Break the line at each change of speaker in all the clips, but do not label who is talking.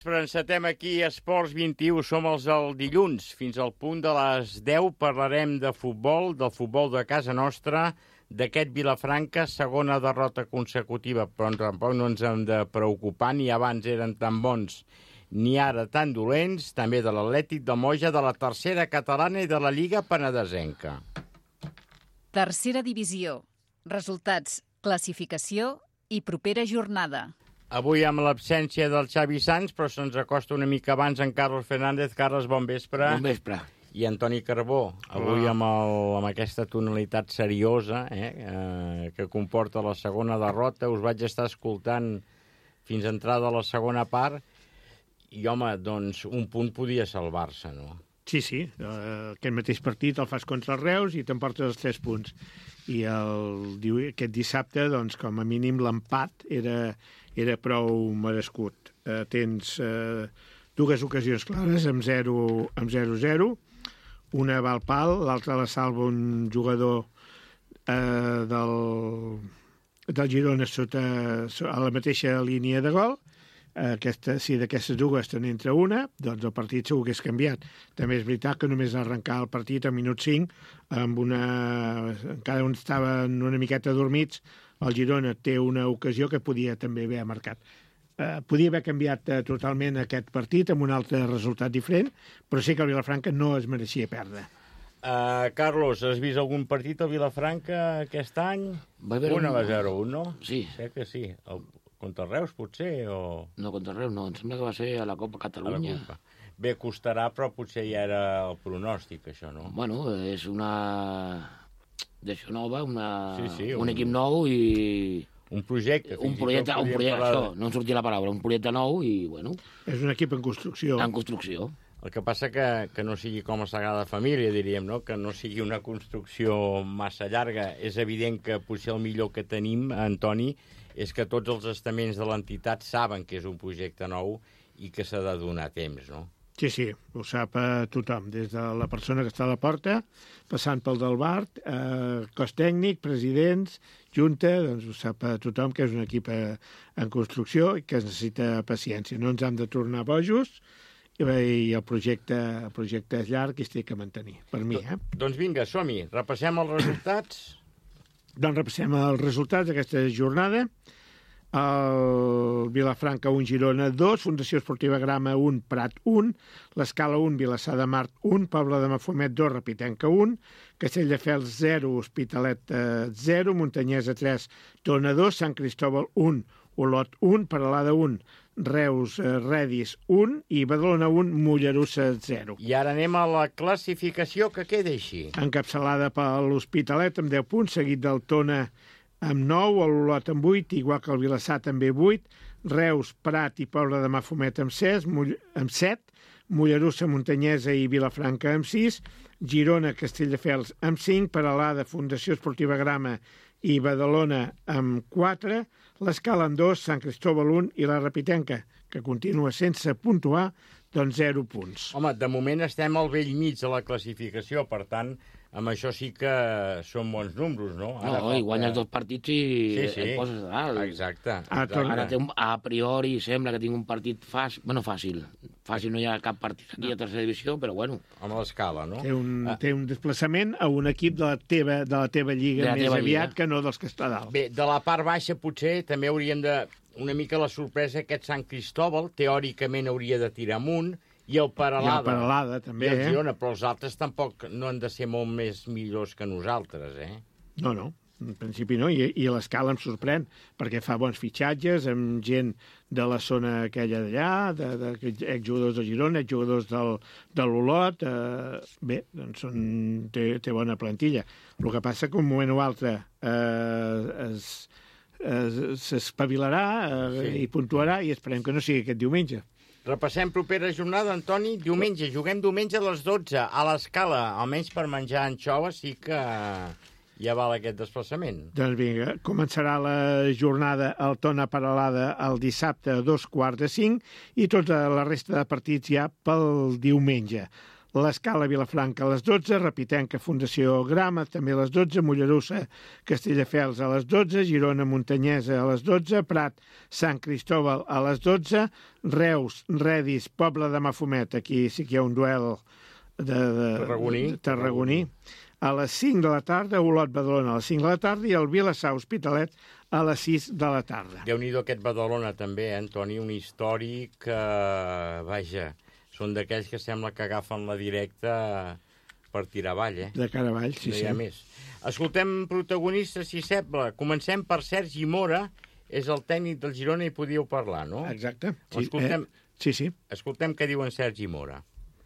Però encetem aquí a Esports 21, som els del dilluns. Fins al punt de les 10 parlarem de futbol, del futbol de casa nostra, d'aquest Vilafranca, segona derrota consecutiva, però tampoc no ens hem de preocupar, ni abans eren tan bons ni ara tan dolents, també de l'Atlètic de Moja, de la tercera catalana i de la Lliga Penedesenca.
Tercera divisió. Resultats, classificació i propera jornada.
Avui amb l'absència del Xavi Sanz, però se'ns acosta una mica abans en Carlos Fernández. Carles, bon vespre.
Bon vespre.
I Antoni Carbó, avui amb aquesta tonalitat seriosa que comporta la segona derrota. Us vaig estar escoltant fins a entrada a la segona part i, home, doncs un punt podia salvar-se, no?
Sí. Aquest mateix partit el fas contra els Reus i t'emportes els 3 punts. I aquest dissabte, doncs, com a mínim, l'empat era prou merescut. Tens dues ocasions clares amb 0-0. Una va al pal, l'altra la salva un jugador del Girona a la mateixa línia de gol. Si d'aquestes dues te n'entra una, doncs el partit segur que és canviat. També és veritat que només arrencar el partit al minut 5, cada un estava una miqueta dormits. El Girona té una ocasió que podia també haver marcat. Podia haver canviat totalment aquest partit amb un altre resultat diferent, però sí que el Vilafranca no es mereixia perdre.
Carlos, has vist algun partit al Vilafranca aquest any? Una va 0-1, no?
Sí.
Sé que sí. Contra Reus, potser, o...?
No, contra Reus no. Em sembla que va ser a la Copa Catalunya.
Bé, costarà, però potser ja era el pronòstic, això, no?
Bueno, és una... d'això nova, un equip nou i...
Un projecte.
Un projecte, això, no em sortia la paraula, un projecte nou i, bueno...
És un equip en construcció.
En construcció.
El que passa que no sigui com a Sagrada Família, diríem, no? Que no sigui una construcció massa llarga. És evident que potser el millor que tenim, Antoni, és que tots els estaments de l'entitat saben que és un projecte nou i que s'ha de donar temps, no?
Sí, ho sap tothom, des de la persona que està a la porta, passant pel del bar, cos tècnic, presidents, junta, doncs ho sap tothom que és un equip en construcció i que necessita paciència. No ens hem de tornar bojos i el projecte és llarg i es té que mantenir, per mi.
Doncs vinga, som-hi, repassem els resultats.
Doncs repassem els resultats d'aquesta jornada. El Vilafranca 1, Girona 2, Fundació Esportiva Grama 1, Prat 1, l'Escala 1, Vilassar de Mar 1, Pobla de Mafumet 2, Rapitenca 1, Castelldefels 0, Hospitalet 0, Muntanyesa 3, Tona 2, Sant Cristóbal 1, Olot 1, Peralada 1, Reus Redis 1 i Badalona 1, Mollerussa 0.
I ara anem a la classificació, que queda així.
Encapçalada per l'Hospitalet amb 10 punts, seguit del Tona amb 9, l'Olot amb 8, igual que el Vilassar també 8, Reus, Prat i Pobla de Mafumet amb 7, Mollerussa, Muntanyesa i Vilafranca amb 6, Girona, Castelldefels amb 5, Peralada, Fundació Esportiva Grama i Badalona amb 4, l'Escala amb 2, Sant Cristóbal 1 i la Rapitenca, que continua sense puntuar, doncs 0 punts.
Home, de moment estem al vell mig de la classificació, per tant, amb això sí que són bons números, no?
I guanyes 2 partits i et poses a dalt.
Exacte.
Ara a priori sembla que tinc un partit fàcil. Bueno, fàcil. Fàcil no hi ha cap partit aquí a tercera divisió, però bueno.
Amb l'Escala, no?
Té un desplaçament a un equip de la teva lliga més aviat que no dels que està dalt.
Bé, de la part baixa potser també hauríem de... Una mica la sorpresa, aquest Sant Cristóbal, teòricament hauria de tirar amunt, i el Peralada
també,
i el Girona, però els altres tampoc no han de ser molt més millors que nosaltres,
No, en principi no, i l'Escala em sorprèn, perquè fa bons fitxatges amb gent de la zona aquella d'allà, exjugadors del Girona, exjugadors de l'Olot, bé, doncs té bona plantilla. El que passa que un moment o altre s'espavilarà i puntuarà i esperem que no sigui aquest diumenge.
Repassem propera jornada, Antoni. Juguem diumenge a les 12 a l'Escala, almenys per menjar anxoves sí que ja val aquest desplaçament.
Doncs vinga, començarà la jornada al Tona Peralada el dissabte a 4:45 i tota la resta de partits ja pel diumenge. l'Escala Vilafranca a les 12, Repitenca Fundació Grama també a les 12, Mollerussa Castelldefels a les 12, Girona Muntanyesa a les 12, Prat Sant Cristòbal a les 12, Reus Redis Pobla de Mafumet, aquí sí que hi ha un duel tarragoní. A les 5 de la tarda, Olot Badalona a les 5 de la tarda i el Vilassar Hospitalet a les 6 de la tarda.
Déu-n'hi-do aquest Badalona també, Antoni, un històric, vaja, són d'aquells que sembla que agafen la directa per tirar avall,
De cara avall, sí,
no hi ha més. Escoltem protagonistes, si sembla. Comencem per Sergi Mora, és el tècnic del Girona i podíeu parlar, no?
Exacte. Sí,
sí. Escoltem què diu en Sergi Mora.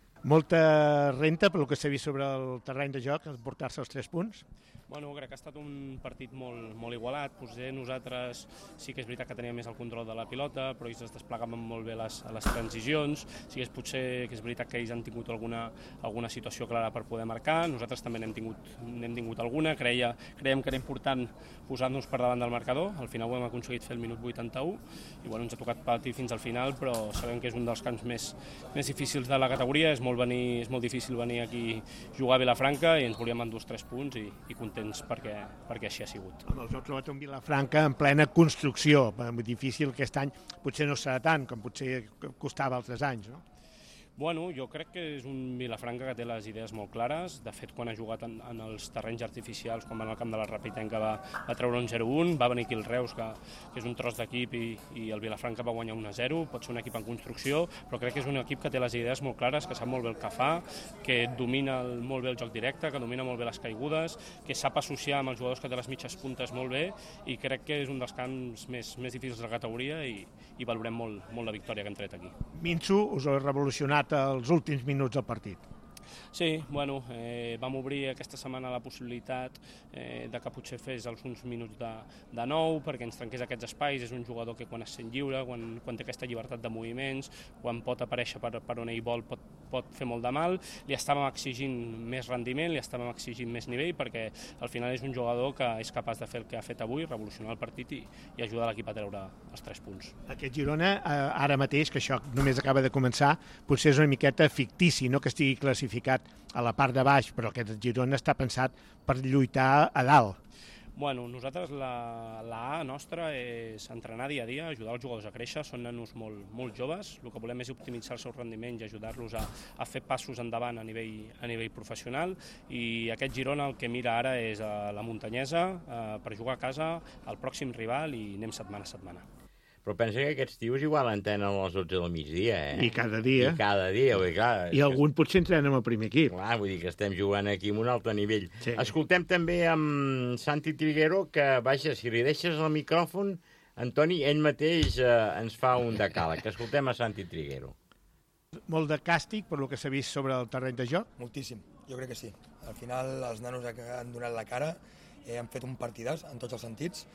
Molta renta pel que s'ha vist sobre el terreny de joc, portar-se els 3 punts.
Bueno, crec que ha estat un partit molt igualat. Potser nosaltres sí que és veritat que teníem més el control de la pilota, però ells es desplegaven molt bé les transicions. Sí que potser que és veritat que ells han tingut alguna situació clara per poder marcar. Nosaltres també n'hem tingut alguna. Creiem que era important posar-nos per davant del marcador. Al final ho hem aconseguit fer el minut 81 i bueno, ens ha tocat patir fins al final, però sabem que és un dels camps més difícils de la categoria. És molt difícil venir aquí a jugar a Vilafranca i ens volíem endur els 3 punts i contents perquè així ha sigut.
Els heu trobat un Vilafranca en plena construcció, difícil aquest any, potser no serà tant com potser costava altres anys, no?
Bueno, jo crec que és un Vilafranca que té les idees molt clares. De fet, quan ha jugat en els terrenys artificials, com en el camp de la Repitenca, va treure un 0-1, va venir aquí el Reus, que és un tros d'equip, i el Vilafranca va guanyar 1-0. Pot ser un equip en construcció, però crec que és un equip que té les idees molt clares, que sap molt bé el que fa, que domina molt bé el joc directe, que domina molt bé les caigudes, que sap associar amb els jugadors que té les mitges puntes molt bé, i crec que és un dels camps més difícils de la categoria i valorem molt la victòria que hem tret aquí.
Minso us ha revolucionat els últims minuts del partit.
Sí, bueno, vam obrir aquesta setmana la possibilitat de que potser fes uns minuts de nou perquè ens trenqués aquests espais. És un jugador que quan es sent lliure, quan té aquesta llibertat de moviments, quan pot aparèixer per on ell vol, pot fer molt de mal. Li estàvem exigint més rendiment, li estàvem exigint més nivell perquè al final és un jugador que és capaç de fer el que ha fet avui, revolucionar el partit i ajudar l'equip a treure els 3 punts.
Aquest Girona, ara mateix, que això només acaba de començar, potser és una miqueta fictici, no que estigui classificat a la part de baix, però aquest Girona està pensat per lluitar a dalt.
Bueno, nosaltres la A nostra és entrenar dia a dia, ajudar els jugadors a créixer, són nanos molt joves, el que volem és optimitzar el seu rendiment i ajudar-los a fer passos endavant a nivell professional, i aquest Girona el que mira ara és la muntanyesa per jugar a casa, el pròxim rival, i anem setmana a setmana.
Però pensa que aquests tios igual entrenen a les 12 del migdia,
I cada dia.
Vull dir, clar.
I algun potser entrena amb el primer equip.
Clar, vull dir que estem jugant aquí amb un altre nivell.
Sí.
Escoltem també amb Santi Triguero, que, vaja, si li deixes el micròfon, Antoni, ell mateix ens fa un decàleg. Escoltem a Santi Triguero.
Molt de càstig per el que s'ha vist sobre el terreny de joc?
Moltíssim, jo crec que sí. Al final els nanos han donat la cara, han fet un partidàs en tots els sentits,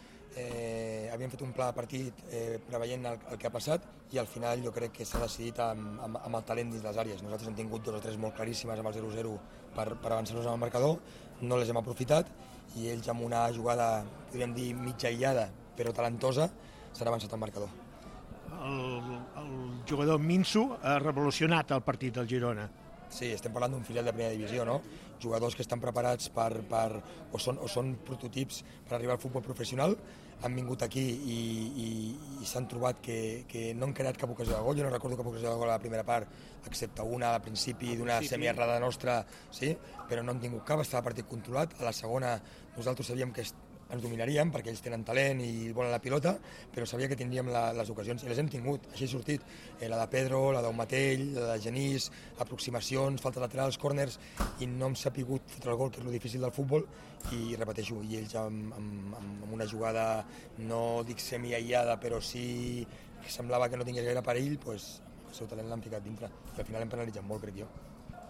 havíem fet un pla de partit preveient el que ha passat i al final jo crec que s'ha decidit amb el talent dins les àrees. Nosaltres hem tingut 2 o 3 molt claríssimes amb el 0-0 per avançar-nos amb el marcador, no les hem aprofitat i ells amb una jugada, podríem dir, mitja aïllada però talentosa, s'han avançat al marcador.
El jugador Minso ha revolucionat el partit del Girona.
Sí, estem parlant d'un filial de primera divisió, no? Jugadors que estan preparats o són prototips per arribar al futbol professional, han vingut aquí i s'han trobat que no han creat cap ocasió de gol. Jo no recordo cap ocasió de gol a la primera part, excepte una al principi d'una semiarrada nostra, sí, però no han tingut cap, estava el partit controlat. A la segona nosaltres sabíem que ens dominaríem perquè ells tenen talent i volen la pilota, però sabia que tindríem les ocasions i les hem tingut, així ha sortit. La de Pedro, la d'Aumatell, la de Genís, aproximacions, faltes laterals, córners, i no hem sapigut fotre el gol, que és lo difícil del futbol, i repeteixo, i ells amb una jugada, no dic semi-aïllada, però sí que semblava que no tingués gaire perill, doncs el seu talent l'han ficat dintre, i al final hem penalitzat molt, crec jo.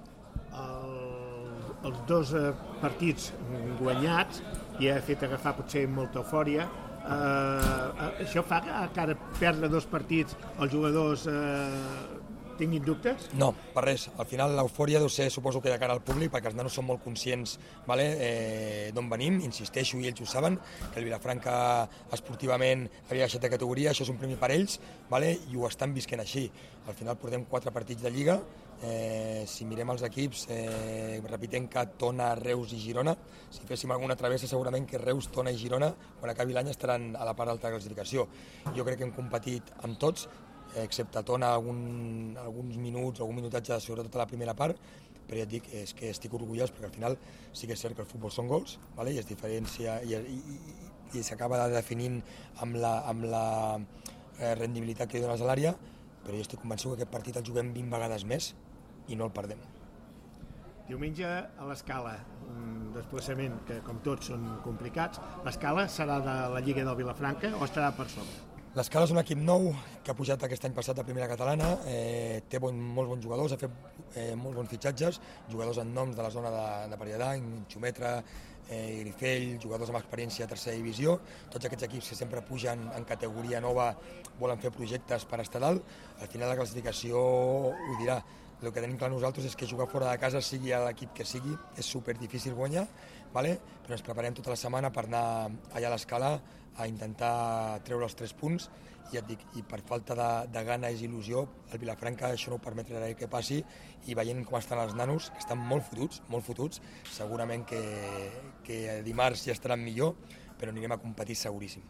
Els 2 partits guanyats i ha fet agafar potser molta eufòria. Això fa que ara perdre 2 partits els jugadors tinguin dubtes?
No, per res. Al final l'eufòria deu ser, suposo que de cara al públic, perquè els nanos són molt conscients d'on venim, insisteixo, i ells ho saben, que el Vilafranca esportivament havia baixat de categoria, això és un premi per ells, i ho estan visquent així. Al final portem 4 partits de Lliga, si mirem els equips, repitem que Tona, Reus i Girona, si féssim alguna travessa segurament que Reus, Tona i Girona, quan acabi l'any estaran a la part alta de la classificació. Jo crec que hem competit amb tots, excepte Tona alguns minuts, algun minutatge, sobretot a la primera part, però ja et dic, és que estic orgullós perquè al final sí que és cert que el futbol són gols, i es diferencia i s'acaba definint amb la rendibilitat que li dones a l'àrea, però jo estic convençut que aquest partit el juguem 20 vegades més i no el perdem.
Diumenge a l'Escala, un desplaçament que com tots són complicats. L'Escala serà de la Lliga del Vilafranca o estarà per sobre?
L'Escala és un equip nou que ha pujat aquest any passat a primera catalana, té molts bons jugadors, ha fet molts bons fitxatges, jugadors amb noms de la zona de Parellada, Xumetra, Grifell, jugadors amb experiència a tercera divisió. Tots aquests equips que sempre pugen en categoria nova volen fer projectes per estar dalt. Al final la classificació ho dirà. El que tenim clar nosaltres és que jugar fora de casa, sigui l'equip que sigui, és superdifícil guanyar, però ens preparem tota la setmana per anar allà a l'Escala a intentar treure els 3 punts, i ja et dic, i per falta de ganes i il·lusió, el Vilafranca això no ho permetrà que passi, i veient com estan els nanos, que estan molt fotuts, segurament que dimarts ja estaran millor, però anirem a competir seguríssim.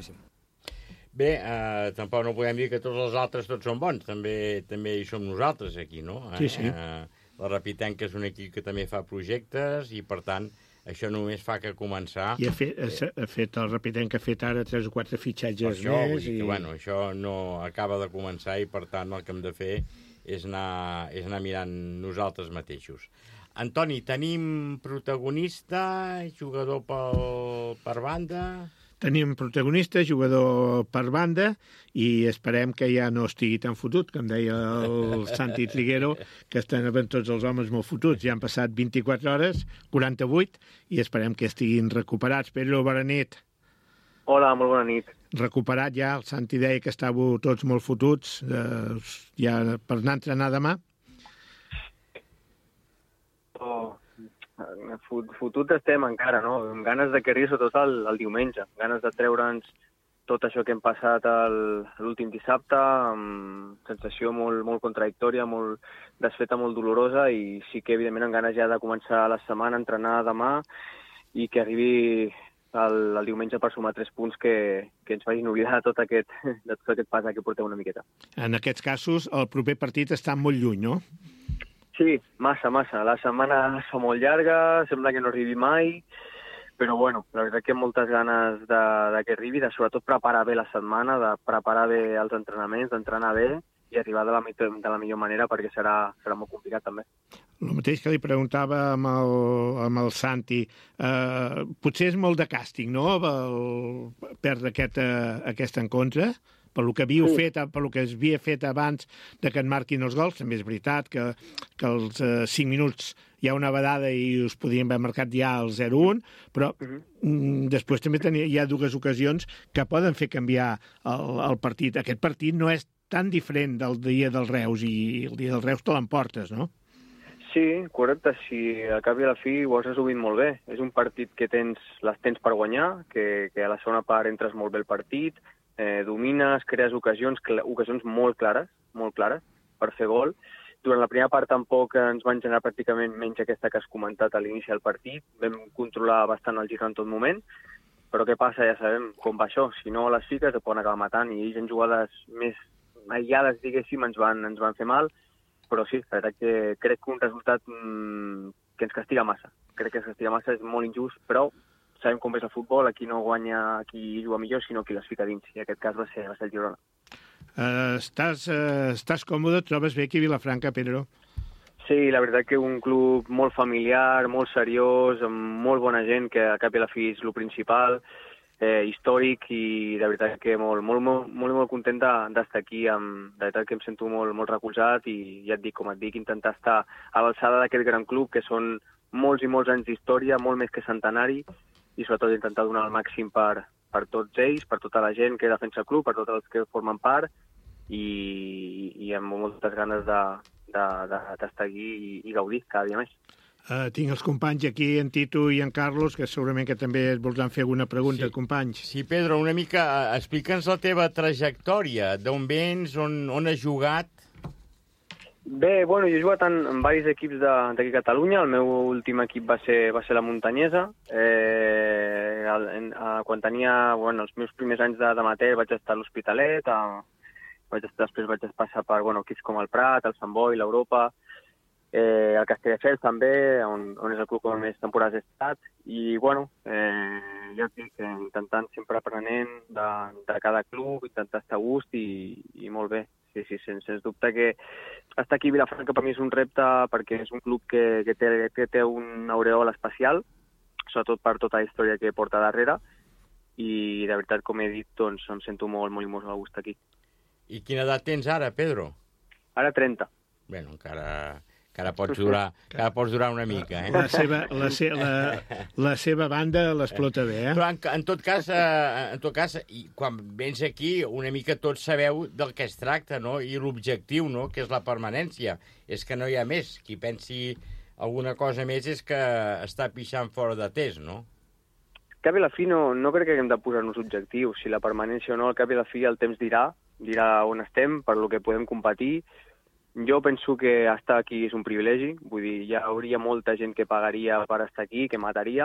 Bé, tampoc no podem dir que tots els altres tots són bons, també hi som nosaltres aquí, no?
Sí.
La Rapitenca és un equip que també fa projectes i, per tant, això només fa que començar.
I el Rapitenca ha fet ara 3 o 4 fitxatges més.
Això no acaba de començar i, per tant, el que hem de fer és anar mirant nosaltres mateixos. Antoni, tenim protagonista, jugador per banda?
Tenim protagonista, jugador per banda, i esperem que ja no estigui tan fotut, com deia el Santi Triguero, que estan tots els homes molt fotuts. Ja han passat 24 hores, 48, i esperem que estiguin recuperats. Pedro, bona nit.
Hola, molt bona nit.
Recuperat ja, el Santi deia que estàveu tots molt fotuts, ja per anar a entrenar demà?
Fotut estem encara, no? Amb ganes de que arribi sobretot el diumenge, ganes de treure'ns tot això que hem passat l'últim dissabte, amb sensació molt contradictòria, molt desfeta, molt dolorosa, i sí que evidentment amb ganes ja de començar la setmana, entrenar demà, i que arribi el diumenge per sumar 3 punts que ens facin oblidar de tot aquest pas que portem una miqueta.
En aquests casos, el proper partit està molt lluny, no?
Sí, massa. La setmana es fa molt llarga, sembla que no arribi mai, però bueno, la veritat que moltes ganes de que arribi, de sobretot preparar bé la setmana, de preparar bé els entrenaments, d'entrenar bé i arribar de la millor manera, perquè serà molt complicat també.
El mateix que li preguntava amb el Santi, potser és molt de càstig, no?, perdre aquest encontre? Per lo que havíeu fet, per lo que es havia fet abans de que et marquin els gols. També és veritat que als 5 minuts hi ha una vedada i us podien haver marcat ja el 0-1, però després també hi ha 2 ocasions que poden fer canviar el partit. Aquest partit no és tan diferent del dia del Reus, i el dia del Reus te l'emportes, no?
Sí, correcte. Sí, al cap i a la fi ho has resumit molt bé. És un partit que les tens per guanyar, que a la segona part entres molt bé el partit, domines, crees ocasions molt clares per fer gol. Durant la primera part tampoc ens van generar pràcticament menys aquesta que has comentat a l'inici del partit. Vam controlar bastant el gir en tot moment, però què passa? Ja sabem com va això. Si no les fiques et poden acabar matant, i ells en jugades més aïllades, diguéssim, ens van fer mal. Però sí, la veritat que crec que un resultat que ens castiga massa. Crec que ens castiga massa, és molt injust, però sabem com és el futbol, aquí no guanya qui juga millor, sinó qui les fica dins, i en aquest cas va ser el Girona.
Estàs còmode? Trobes bé aquí a Vilafranca, Pedro?
Sí, la veritat que un club molt familiar, molt seriós, amb molt bona gent, que a cap i a la fi és el principal, històric, i de veritat que molt content d'estar aquí. De veritat que em sento molt recolzat, i ja et dic, intentar estar a l'alçada d'aquest gran club, que són molts i molts anys d'història, molt més que centenari, i sobretot intentar donar el màxim per tots ells, per tota la gent que defensa el club, per tots els que formen part, i amb moltes ganes d'estar aquí i gaudir cada dia més.
Tinc els companys aquí, en Tito i en Carlos, que segurament que també et voldran fer alguna pregunta,
Sí.
companys.
Sí, Pedro, una mica, explica'ns la teva trajectòria, d'on vens, on has jugat.
Bé, bueno, jo he jugat en diversos equips d'aquí a Catalunya. El meu últim equip va ser la Muntanyesa. Quan tenia els meus primers anys d'amateur vaig estar a l'Hospitalet, després vaig passar per equips com el Prat, el Sant Boi, l'Europa, el Castelldefels també, on és el club on més temporades he estat. I, ja et dic, intentant sempre aprenent de cada club, intentar estar a gust i molt bé. Sí, sens dubte que estar aquí a Vilafranca per mi és un repte perquè és un club que té un aureol especial, sobretot per tota la història que porta darrere, i de veritat, com he dit, doncs em sento molt, molt, molt a gust aquí.
I quina edat tens ara, Pedro?
Ara 30.
Bé, encara pots durar una mica, eh?
La seva banda l'explota bé, eh?
Però en tot cas, i quan vens aquí, una mica tots sabeu del que es tracta, no? I l'objectiu, no?, que és la permanència. És que no hi ha més. Qui pensi alguna cosa més és que està pixant fora de test, no?
Al cap i a la fi no crec que haguem de posar-nos objectius. Si la permanència o no, al cap i a la fi el temps dirà on estem, per lo que podem competir. Jo penso que estar aquí és un privilegi, vull dir, hi hauria molta gent que pagaria per estar aquí, que mataria,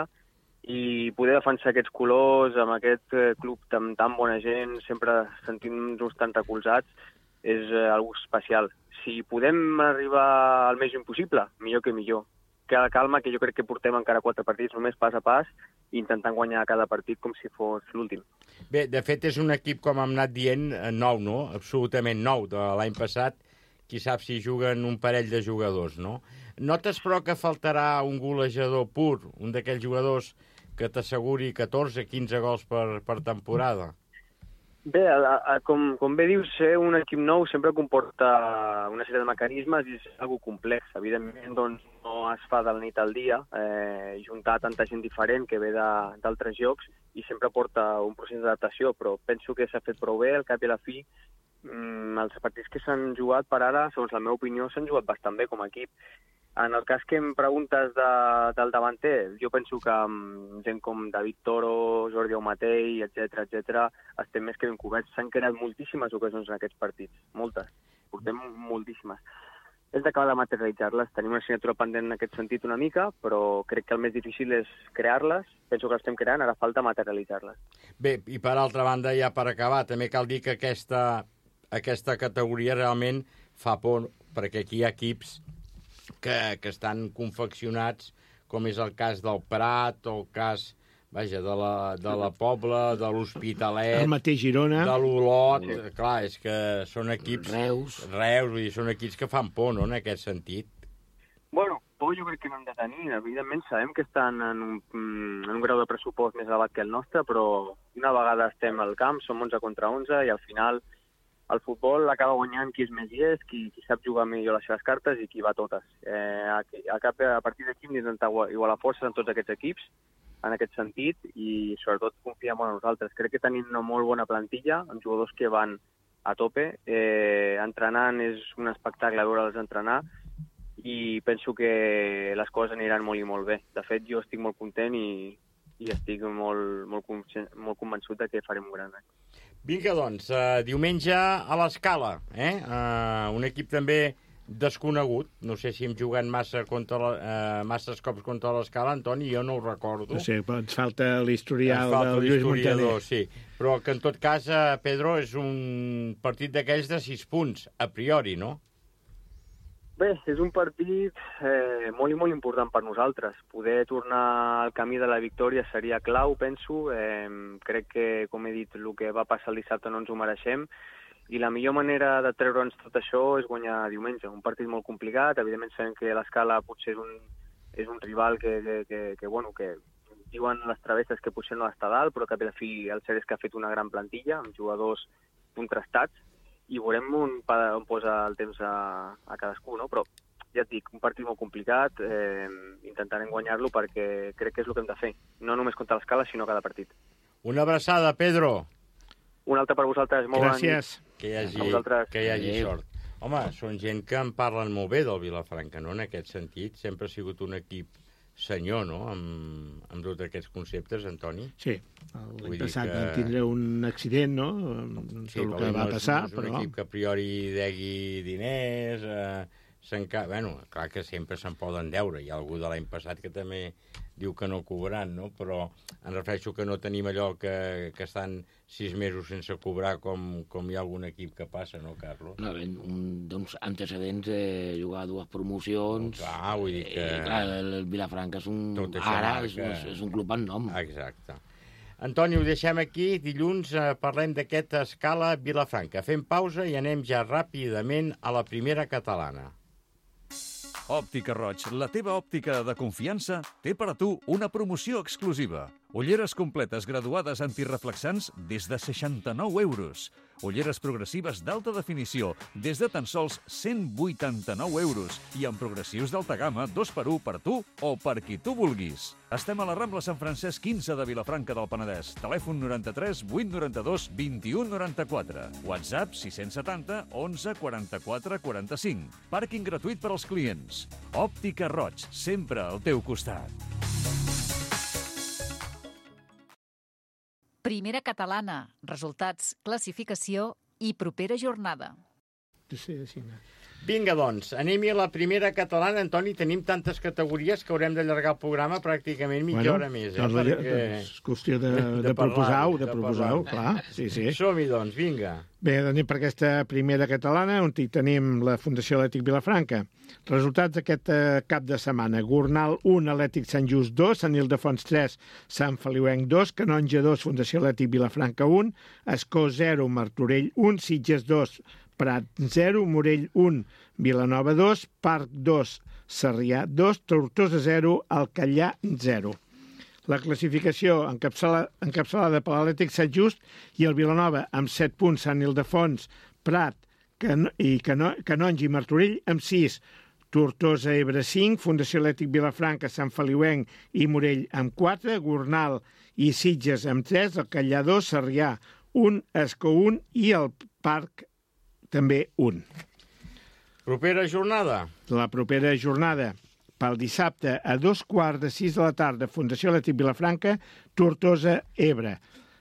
i poder defensar aquests colors amb aquest club amb tan bona gent, sempre sentint-nos tan recolzats, és algo especial. Si podem arribar al més impossible, millor que millor. Cada calma, que jo crec que portem encara 4 partits, només pas a pas, intentant guanyar cada partit com si fos l'últim.
Bé, de fet, és un equip, com hem anat dient, nou, no? Absolutament nou, de l'any passat. Qui sap si juguen un parell de jugadors, no? Notes, però, que faltarà un golejador pur, un d'aquells jugadors que t'asseguri 14-15 gols per temporada?
Bé, com bé dius, ser un equip nou sempre comporta una sèrie de mecanismes i és algo complex. Evidentment, doncs, no es fa del nit al dia, juntar tanta gent diferent que ve d'altres llocs i sempre porta un procés d'adaptació, però penso que s'ha fet prou bé, al cap i a la fi. Els partits que s'han jugat per ara, segons la meva opinió, s'han jugat bastant bé com a equip. En el cas que em preguntes del davanter, jo penso que amb gent com David Toro, Jordi Aumatei, etc, estem més que ben coberts. S'han creat moltíssimes ocasions en aquests partits, moltes. Portem moltíssimes. És d'acabar de materialitzar-les. Tenim una assignatura pendent en aquest sentit una mica, però crec que el més difícil és crear-les. Penso que l'estem creant, ara falta materialitzar-les.
Bé, i per altra banda, ja per acabar, també cal dir que aquesta categoria realment fa por, perquè aquí hi ha equips que estan confeccionats, com és el cas del Prat, o el cas, vaja, de la Pobla, de l'Hospitalet,
el mateix Girona,
de l'Olot. Clar, és que són equips...
Reus,
vull dir, són equips que fan por, no?, en aquest sentit.
Bueno, por jo crec que no hem de tenir. Evidentment sabem que estan en un grau de pressupost més elevat que el nostre, però una vegada estem al camp, som 11 contra 11, i al final el futbol acaba guanyant qui és més llest, qui sap jugar millor les seves cartes i qui va a totes. A partir d'aquí hem d'intentar igualar forces en tots aquests equips, en aquest sentit, i sobretot confiar molt en nosaltres. Crec que tenim una molt bona plantilla, amb jugadors que van a tope. Entrenant és un espectacle veure'ls entrenar, i penso que les coses aniran molt i molt bé. De fet, jo estic molt content i estic molt convençut que farem un gran any.
Vinga, doncs, diumenge a l'Escala, un equip també desconegut. No sé si hem jugat masses cops contra l'Escala, Antoni, jo no ho recordo.
No sé, ens falta l'historial del Lluís Montaner.
Sí, però que en tot cas, Pedro, és un partit d'aquells de 6 punts, a priori, no?
Bé, és un partit molt i molt important per nosaltres. Poder tornar al camí de la victòria seria clau, penso. Crec que, com he dit, el que va passar el dissabte no ens ho mereixem. I la millor manera de treure'ns tot això és guanyar diumenge. Un partit molt complicat. Evidentment sabem que l'Escala potser és un rival que diuen les travesses que potser no està dalt, però que a la fi el cert és que ha fet una gran plantilla amb jugadors contrastats, i veurem on posa el temps a cadascú, no? Però ja et dic, un partit molt complicat, intentarem guanyar-lo perquè crec que és el que hem de fer, no només contra l'Escala, sinó cada partit.
Una abraçada, Pedro.
Un altre per vosaltres. Molt
Gràcies.
Que hi hagi,
A vosaltres.
que hi hagi sort. Home, són gent que en parlen molt bé del Vilafranca, no? En aquest sentit, sempre ha sigut un equip senyor, no?, amb tots aquests conceptes, Antoni.
Sí, l'any passat van tindre un accident, no?, amb tot el que va passar,
però...
però...
És un equip que a priori degui diners, bueno, clar que sempre se'n poden deure. Hi ha algú de l'any passat que també diu que no cobraran, no? Però em refereixo que no tenim allò que estan 6 mesos sense cobrar com hi ha algun equip que passa, no, Carlos?
No, doncs antecedents de jugar 2 promocions...
Clar, vull dir que...
Clar, el Vilafranca és és un club en nom.
Exacte. Antoni, ho deixem aquí. Dilluns parlem d'aquesta escala Vilafranca. Fem pausa i anem ja ràpidament a la primera catalana.
Òptica Roig, la teva òptica de confiança, té per a tu una promoció exclusiva. Ulleres completes graduades antireflexants des de 69 euros. Ulleres progressives d'alta definició des de tan sols 189 euros. I amb progressius d'alta gamma 2x1 per tu o per qui tu vulguis. Estem a la Rambla Sant Francesc 15 de Vilafranca del Penedès. Telèfon 93 892 21 94. WhatsApp 670 11 44 45. Pàrquing gratuït per als clients. Òptica Roig, sempre al teu costat.
Primera catalana, resultats, classificació i propera jornada.
Vinga, doncs, anem-hi a la primera catalana. Antoni, tenim tantes categories que haurem d'allargar el programa pràcticament mitja hora més.
És qüestió de proposar-ho, clar. Sí.
Som-hi, doncs, vinga.
Bé, anem per aquesta primera catalana, on hi tenim la Fundació Atlètic Vilafranca. Resultats d'aquest cap de setmana. Gornal 1, Atlètic Sant Just 2, Sant Ildefons 3, Sant Feliuenc 2, Canonja 2, Fundació Atlètic Vilafranca 1, Escó 0, Martorell 1, Sitges 2, Prat 0, Morell 1, Vilanova 2, Parc 2, Sarrià 2, Tortosa 0, Alcallà 0. La classificació encapçalada per l'Atlètic Sant Just i el Vilanova amb 7 punts, Sant Ildefons, Prat i Canonja i Martorell amb 6, Tortosa, Ebre 5, Fundació Atlètic Vilafranca, Sant Feliuenc i Morell amb 4, Gornal i Sitges amb 3, Alcallà 2, Sarrià 1, Escó 1 i el Parc també 1.
Propera jornada. La
propera jornada, pel dissabte a 5:15 de la tarda, Fundació Atlètic Vilafranca, Tortosa, Ebre.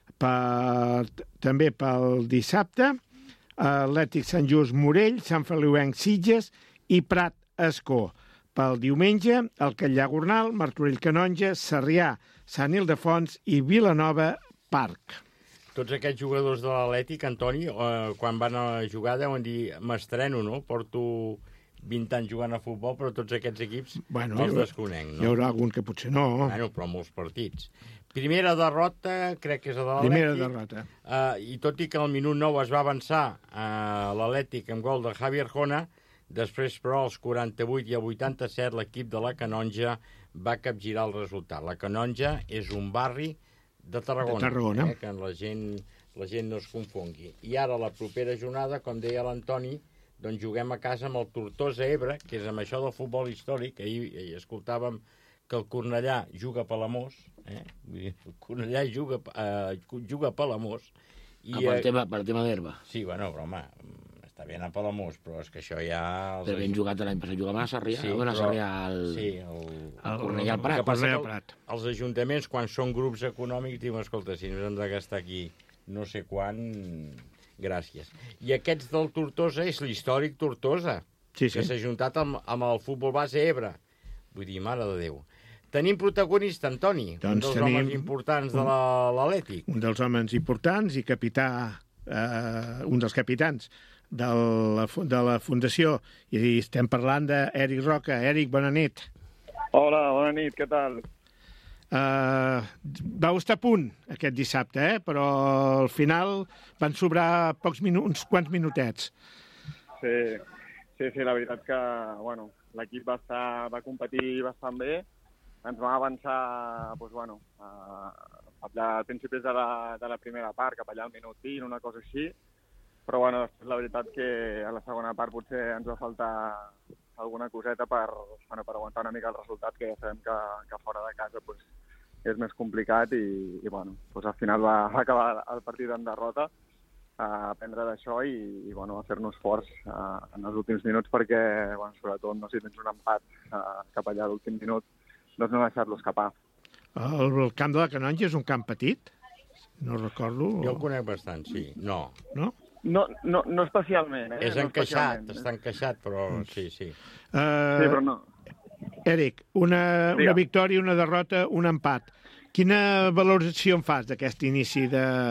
També pel dissabte, Atlètic Sant Just, Morell, Sant Feliuenc, Sitges i Prat, Escó. Pel diumenge, Alcallà, Gornal, Martorell, Canonja, Sarrià, Sant Ildefons i Vilanova, Parc.
Tots aquests jugadors de l'Atlètic, Antoni, quan van a jugar deuen dir m'estreno, no? Porto 20 anys jugant a futbol, però tots aquests equips els desconec, no?
Hi haurà algun que potser no.
Bueno, però molts partits. Primera derrota, crec que és la de l'Atlètic.
Primera derrota.
I tot i que al minut 9 es va avançar l'Atlètic amb gol de Javier Jona, després, però, als 48 i al 87, l'equip de la Canonja va capgirar el resultat. La Canonja és un barri de Tarragona. Que la gent no es confongui. I ara, la propera jornada, com deia l'Antoni, doncs juguem a casa amb el Tortosa Ebre, que és amb això del futbol històric. Ahir escoltàvem que el Cornellà juga a Palamós. El Cornellà juga a Palamós.
Per tema d'herba.
Sí, bueno, però home, està bé anar a Palamós, però és que això ja...
Però ben jugat l'any passat, jugàvem a Sarrià, el Cornellà al Prat.
El que passa que els ajuntaments, quan són grups econòmics, diuen, escolta, si no hem de gastar aquí no sé quan, gràcies. I aquests del Tortosa és l'històric Tortosa, que s'ha ajuntat amb el futbol base Ebre. Vull dir, mare de Déu. Tenim protagonista, Antoni, un dels homes importants de l'Atlètic.
Un dels homes importants i capità, un dels capitans de la Fundació, i estem parlant d'Eric Roca. Eric, bona nit.
Hola, bona nit, què tal?
Vau estar a punt aquest dissabte, però al final van sobrar uns quants minutets.
Sí, la veritat que l'equip va competir bastant bé, ens vam avançar allà a principis de la primera part, cap allà al minut 20, una cosa així, però després la veritat que a la segona part potser ens va faltar alguna coseta per aguantar una mica el resultat, que ja sabem que fora de casa és més complicat i al final va acabar el partit en derrota, a aprendre d'això i bueno, a fer-nos forts en els últims minuts perquè, bueno, sobretot, no, si tens un empat cap allà a l'últim minut, doncs no deixar-lo escapar.
El camp de la Canonja és un camp petit? No recordo.
Jo el conec bastant, sí. No.
No?
No especialment.
És encaixat, està encaixat, però sí.
Sí, però no.
Eric, una victòria, una derrota, un empat. Quina valoració en fas d'aquest inici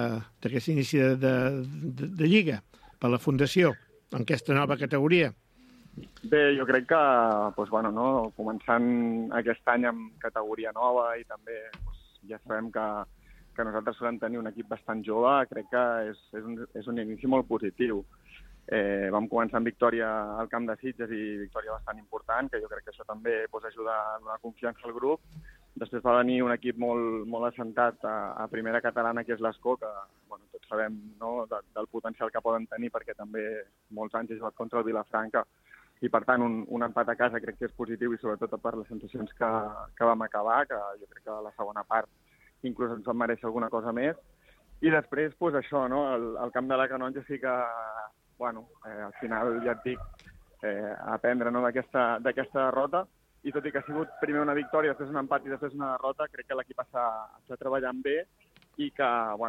de Lliga per la Fundació, en aquesta nova categoria?
Bé, jo crec que començant aquest any amb categoria nova i també ja sabem que nosaltres solem tenir un equip bastant jove, crec que és un inici molt positiu. Vam començar amb victòria al camp de Sitges i victòria bastant important, que jo crec que això també ajuda a donar confiança al grup. Després va venir un equip molt assentat a primera catalana, que és l'Escó, que tots sabem del potencial que poden tenir, perquè també molts anys he jugat contra el Vilafranca, i per tant un empat a casa crec que és positiu, i sobretot per les sensacions que vam acabar, que jo crec que a la segona part inclús ens vam mereixer alguna cosa més. I després, això, el camp de la Canonja sí que, al final, ja et dic, aprendre d'aquesta derrota, i tot i que ha sigut primer una victòria, després un empat i després una derrota, crec que l'equip està treballant bé i que,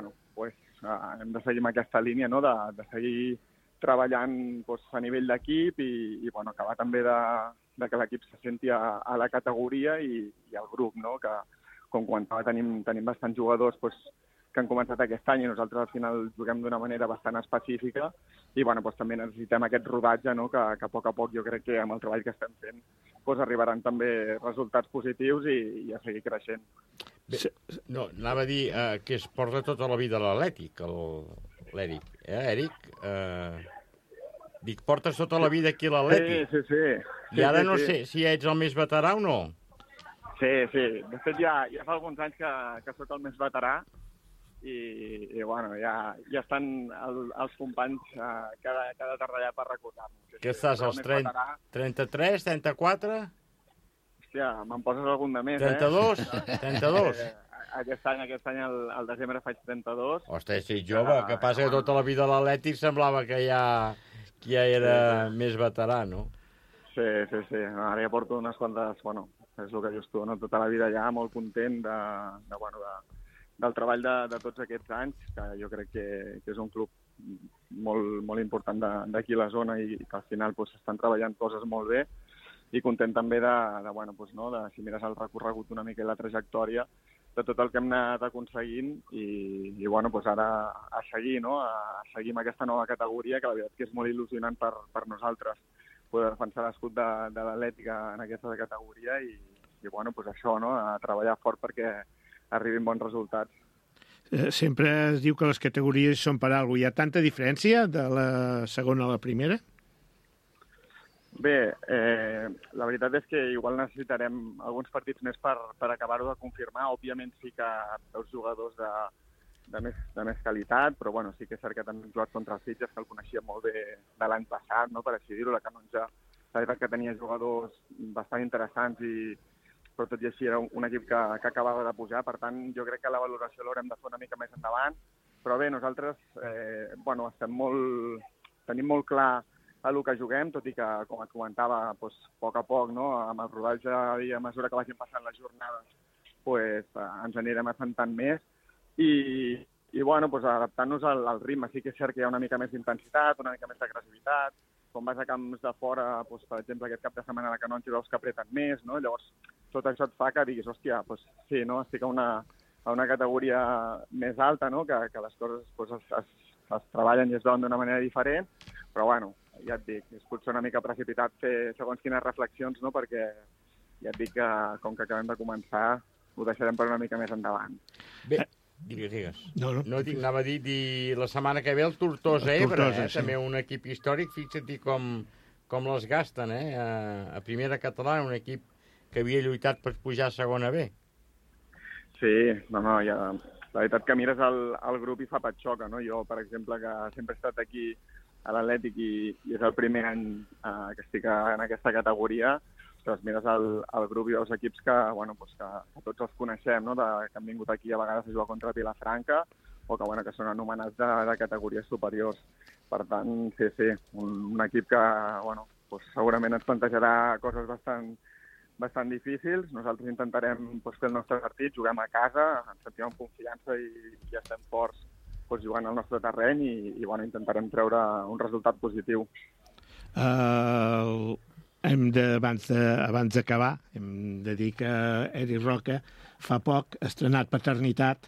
hem de seguir amb aquesta línia, de seguir treballant a nivell d'equip i acabar també de que l'equip se senti a la categoria i al grup, que, com comentava, tenim bastants jugadors que han començat aquest any i nosaltres al final juguem d'una manera bastant específica i també necessitem aquest rodatge, que a poc jo crec que amb el treball que estem fent arribaran també resultats positius i a seguir creixent.
Bé, no, anava a dir que es porta tota la vida a l'Atlètic, l'Eric. Eric? Dic, portes tota la vida aquí a l'Atlètic?
Sí.
I ara no sé si ets el més veterà o no?
Sí. De fet, ja fa alguns anys que soc el més veterà i ja estan els companys cada tarda allà per recordar-nos.
Què estàs, als 33, 34?
Hòstia, me'n poses algun de més,
32? 32?
Aquest any al desembre faig 32.
Ostres, sí, jove, que passa que tota la vida a l'Atlètic semblava que ja era més veterà, no?
Sí. Ara ja porto unes quantes, és el que dius tu, tota la vida ja, molt content del treball de tots aquests anys, que jo crec que és un club molt important d'aquí a la zona i que al final s'estan treballant coses molt bé i content també si mires el recorregut una mica i la trajectòria de tot el que hem anat aconseguint i ara a seguir, a seguir amb aquesta nova categoria, que la veritat que és molt il·lusionant per nosaltres poder defensar l'escut de l'Atlètica en aquesta categoria i això, a treballar fort perquè arribin bons resultats.
Sempre es diu que les categories són per alguna cosa. Hi ha tanta diferència de la segona a la primera?
Bé, la veritat és que igual necessitarem alguns partits més per acabar-ho de confirmar. Òbviament sí que veus jugadors de més qualitat, però sí que és cert que també hem jugat contra els Sitges, que el coneixia molt bé de l'any passat, per així dir-ho. La Canonja, la veritat que tenia jugadors bastant interessants però tot i així era un equip que acabava de pujar, per tant jo crec que la valoració l'haurem de fer una mica més endavant, però bé, nosaltres tenim molt clar el que juguem, tot i que, com et comentava, a poc a poc, amb el rodatge i a mesura que vagin passant les jornades, ens anirem assentant més i adaptant-nos al ritme. Sí que és cert que hi ha una mica més d'intensitat, una mica més d'agressivitat. Quan vas a camps de fora, per exemple, aquest cap de setmana a la Canonja veus que apreten més, llavors tot això et fa que diguis, hòstia, sí, estic a una categoria més alta, que les coses es treballen i es veuen d'una manera diferent, però ja et dic, és potser una mica precipitat fer segons quines reflexions, perquè ja et dic que com que acabem de començar ho deixarem per una mica més endavant.
Bé, digues.
No,
anava a dir la setmana que ve el Tortosa Ebre, sí. També un equip històric, fixa't com les gasten, a primera catalana, un equip que havia lluitat per pujar a segona B.
Sí, la veritat que mires el grup i fa patxoca, Jo, per exemple, que sempre he estat aquí a l'Atlètic i és el primer any que estic en aquesta categoria, mires el grup i els equips que tots els coneixem, que han vingut aquí a vegades a jugar contra Vilafranca, o que són anomenats de categories superiors. Per tant, sí, un equip que segurament ens plantejarà coses bastant difícils. Nosaltres intentarem fer el nostre partit, juguem a casa, ens sentim amb confiança i estem forts jugant al nostre terreny i intentarem treure un resultat positiu.
Abans d'acabar, hem de dir que Eric Roca fa poc ha estrenat paternitat.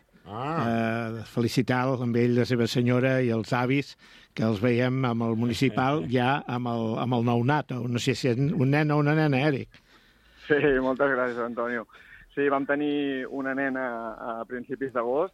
Felicitar amb ell, la seva senyora i els avis, que els veiem amb el municipal ja amb el nounat. No sé si és un nen o una nena, Eric.
Sí, moltes gràcies, Antonio. Sí, vam tenir una nena a principis d'agost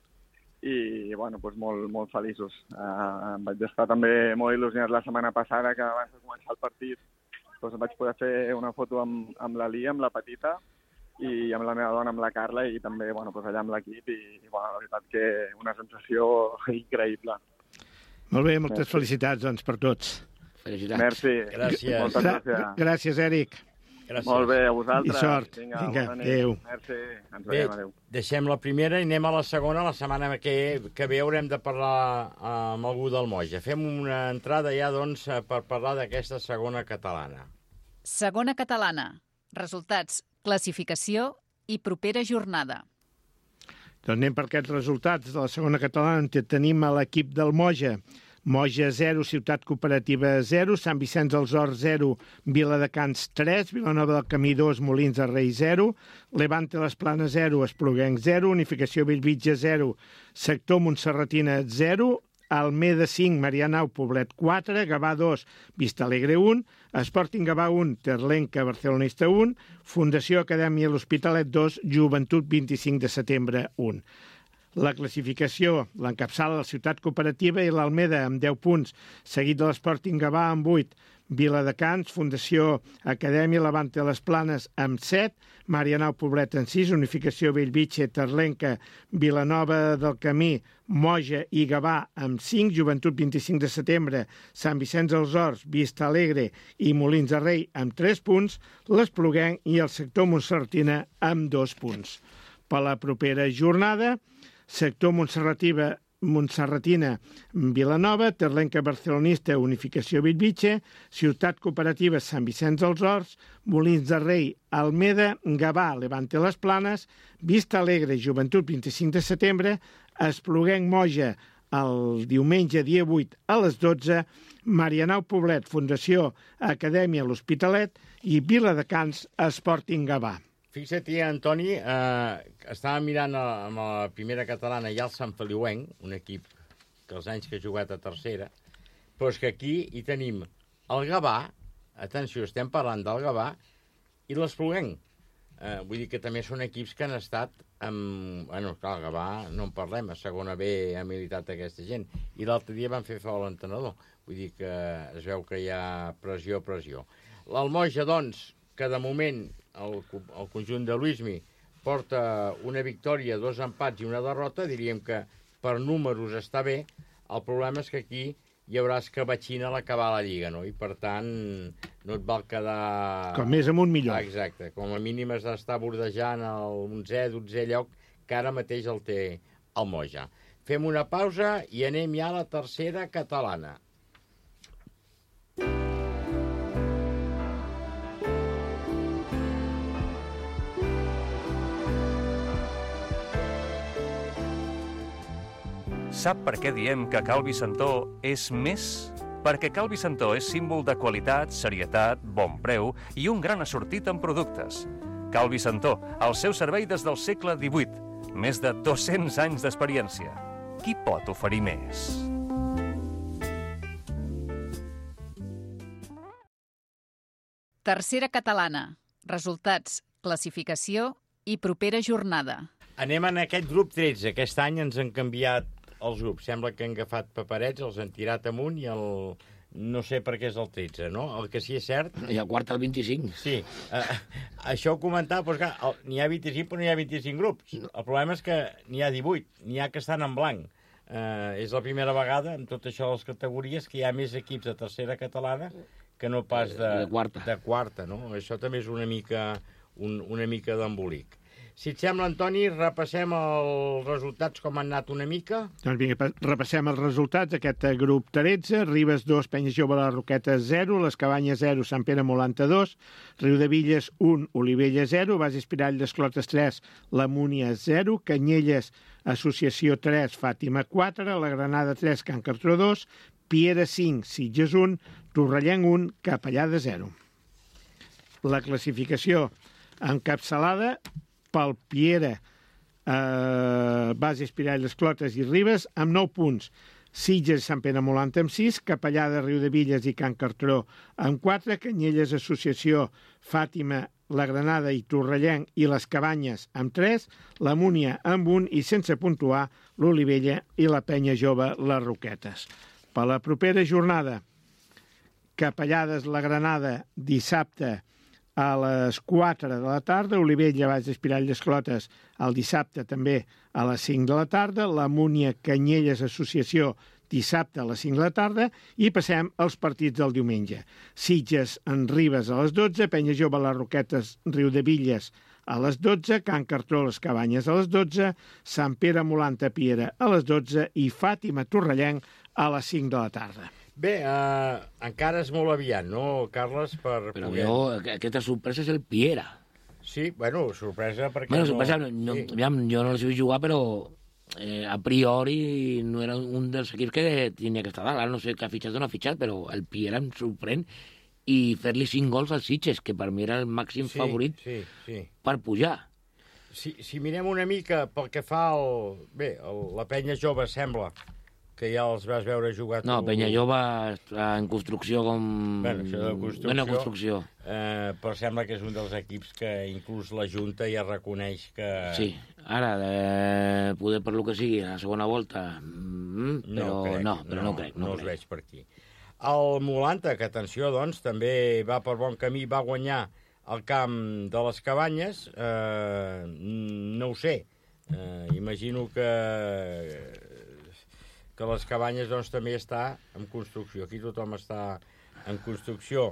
i molt feliços. Em vaig estar també molt il·lusionat la setmana passada, que abans de començar el partit vaig poder fer una foto amb la Lia, amb la petita, i amb la meva dona, amb la Carla, i també allà amb l'equip, i la veritat que una sensació increïble.
Molt bé, moltes felicitats per tots.
Felicitats.
Merci.
Gràcies.
Moltes gràcies.
Gràcies, Eric.
Gràcies.
Molt bé, a vosaltres.
I sort.
Vinga,
adéu.
Merci, ens veiem, adéu.
Deixem la primera i anem a la segona. La setmana que ve haurem de parlar amb algú del Moja. Fem una entrada ja, per parlar d'aquesta segona catalana.
Segona catalana. Resultats, classificació i propera jornada.
Doncs anem per aquests resultats de la segona catalana, on tenim a l'equip del Moja. Moja 0, Ciutat Cooperativa 0, Sant Vicenç dels Horts 0, Viladecans 3, Vilanova del Camí 2, Molins de Rei 0, Levante les Planes 0, Espluguenc 0, Unificació Bellvitge 0, Sector Montserratina 0, Almeda 5, Marianao, Poblet 4, Gavà 2, Vistalegre 1, Sporting Gavà 1, Terlenca, Barcelonista 1, Fundació Acadèmia L'Hospitalet 2, Joventut 25 de setembre 1. La classificació l'encapçala la Ciutat Cooperativa i l'Almeda amb 10 punts, seguit de l'Sporting Gavà amb 8, Viladecans, Fundació Acadèmia Levante les Planes amb 7, Marianao Poblet amb 6, Unificació Bellvitge, Terlenca, Vilanova del Camí, Moja i Gavà amb 5, Joventut 25 de setembre, Sant Vicenç dels Horts, Vista Alegre i Molins de Rei amb 3 punts, l'Espluguenc i el sector Montserratina amb 2 punts. Per la propera jornada, sector Montserratina, Vilanova, Terlenca Barcelonista, Unificació Bellvitge, Ciutat Cooperativa Sant Vicenç dels Horts, Molins de Rei, Almeda, Gavà, Levante les Planes, Vista Alegre, Joventut 25 de setembre, Espluguenc Moja el diumenge dia 8 a les 12, Marianao Poblet, Fundació Acadèmia L'Hospitalet i Viladecans, Sporting Gavà.
Fixa-t'hi, Antoni, estava mirant amb la primera catalana ja el Sant Feliuenc, un equip que els anys que ha jugat a tercera, però és que aquí hi tenim el Gavà, atenció, estem parlant del Gavà, i l'Espluguenc. Vull dir que també són equips que han estat amb... Bueno, clar, el Gavà no en parlem, a segona B ha militat aquesta gent, i l'altre dia van fer fora l'entrenador. Vull dir que es veu que hi ha pressió. L'Almoja, doncs, que de moment el conjunt de Luismi porta una victòria, 2 empats i una derrota, diríem que per números està bé. El problema és que aquí hi haurà escabatxina a l'acabar la Lliga, no? I per tant no et val quedar...
Com més amunt millor.
Exacte, com a mínim has d'estar bordejant el 11è, 12è lloc que ara mateix el té el Moja. Fem una pausa i anem ja a la tercera catalana.
Sap per què diem que Cal Vicentó és més? Perquè Cal Vicentó és símbol de qualitat, serietat, bon preu i un gran assortit en productes. Cal Vicentó, al seu servei des del segle XVIII, més de 200 anys d'experiència. Qui pot oferir més?
Tercera catalana. Resultats, classificació i propera jornada.
Anem en aquest grup 13. Aquest any ens han canviat els grups. Sembla que han agafat paperets, els han tirat amunt i el... No sé per què és el 13, no? El que sí és cert...
I el quart el 25.
Sí. Això ho comentava, doncs clar, n'hi ha 25 però n'hi ha 25 grups. El problema és que n'hi ha 18, n'hi ha que estan en blanc. És la primera vegada, amb tot això de les categories, que hi ha més equips de tercera catalana que no pas de quarta, no? Això també és una mica d'embolic. Si et sembla, Antoni, repassem els resultats com han anat una mica.
Doncs vinga, repassem els resultats. Aquest grup 13, Ribes 2, Penya Jove Les Roquetes 0, Les Cabanyes 0, Sant Pere Molanta 2, Riudevilles 1, Olivella 0, Base Espirall d'Esclotes 3, La Múnia 0, Canyelles Associació 3, Fàtima 4, La Granada 3, Can Cartró 2, Piera 5, Sitges 1, Torrellenc 1, Capellada 0. La classificació encapçalada pel Piera, Base Espirall d'Esclotes i Ribes, amb 9 punts. Sitges i Sant Pere Molanta amb 6, Capellada, Riudevilles i Can Cartró amb 4, Canyelles Associació, Fàtima, La Granada i Torrellenc i Les Cabanyes amb 3, La Múnia amb 1 i sense puntuar l'Olivella i la Penya Jove Les Roquetes. Per la propera jornada, Capellades, La Granada, dissabte a les 4 de la tarda, Olivella, Base Espirall d'Esclotes el dissabte també a les 5 de la tarda, La Múnia, Canyelles Associació dissabte a les 5 de la tarda i passem als partits del diumenge. Sitges en Ribes a les 12, Penya Jove Les Roquetes, Riudevilles a les 12, Can Cartró Les Cabanyes a les 12, Sant Pere Molanta Piera a les 12 i Fàtima Torrellenc a les 5 de la tarda.
Bé, encara és molt aviat, no, Carles?
Però jo, aquesta sorpresa és el Piera.
Sí, bueno, sorpresa perquè...
Bueno, sorpresa, jo no els he vist jugar, però a priori no era un dels equips que tenia que estar dalt. Ara no sé què ha fitxat o no ha fitxat, però el Piera em sorprèn i fer-li 5 gols als Sitges, que per mi era el màxim favorit per pujar.
Si mirem una mica pel que fa la Penya Jove, sembla que ja els vas veure jugar...
No, Penya Jove està en construcció com...
Bueno, això de construcció...
Bueno, construcció.
Però sembla que és un dels equips que inclús la Junta ja reconeix que...
Sí, ara, poder per lo que sigui, a la segona volta, però no crec.
No els veig per aquí. El Molanta, que atenció, doncs, també va per bon camí, va guanyar el camp de les Cabanyes, no ho sé, imagino que les Cabanyes doncs, també està en construcció. Aquí tothom està en construcció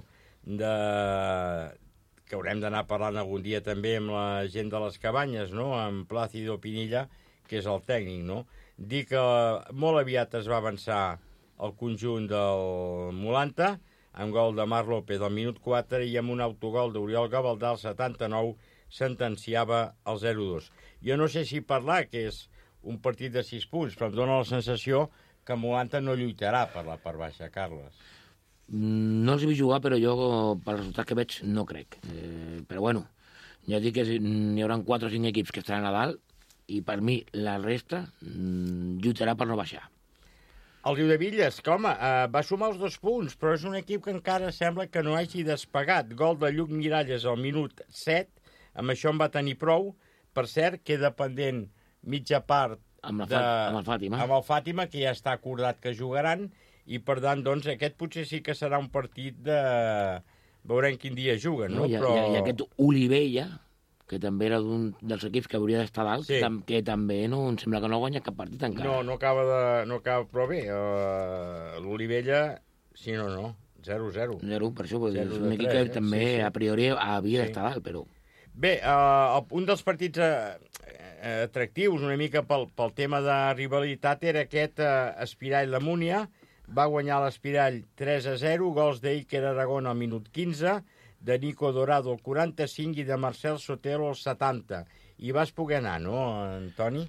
que haurem d'anar parlant algun dia també amb la gent de les Cabanyes, no? Amb Plácido Pinilla, que és el tècnic, no? Dir que molt aviat es va avançar el conjunt del Molanta, amb gol de Marc López al minut 4 i amb un autogol d'Oriol Gavaldà al 79 sentenciava el 0-2. Jo no sé si parlar, que és un partit de 6 punts, però em dóna la sensació que Molanta no lluitarà per la part baixa, Carles.
No els he vist jugar, però jo, pel resultat que veig, no crec. Però bueno, ja dic que n'hi haurà 4 o 5 equips que estaran a dalt i per mi la resta lluitarà per no baixar.
El Riudevilles, que home, va sumar els 2 punts, però és un equip que encara sembla que no hagi despegat. Gol de Lluc Miralles al minut 7, amb això en va tenir prou. Per cert, queda pendent mitja part
amb el Fàtima.
Amb el Fàtima, que ja està acordat que jugaran, i per tant, doncs, aquest potser sí que serà un partit de... Veurem quin dia juguen, no?
I aquest Olivella, que també era un dels equips que hauria d'estar dalt, que també em sembla que no guanya cap partit encara.
No acaba, però bé, l'Olivella, sí, no, 0-0.
0, per això, és un equip que també a priori havia d'estar dalt, però...
Bé, un dels partits atractius una mica pel tema de rivalitat era aquest Espirall-La Múnia. Va guanyar l'Espirall 3-0, gols d'Iker Aragón al minut 15, de Nico Dorado al 45 i de Marcel Sotelo al 70. I vas poder anar, no, Antoni?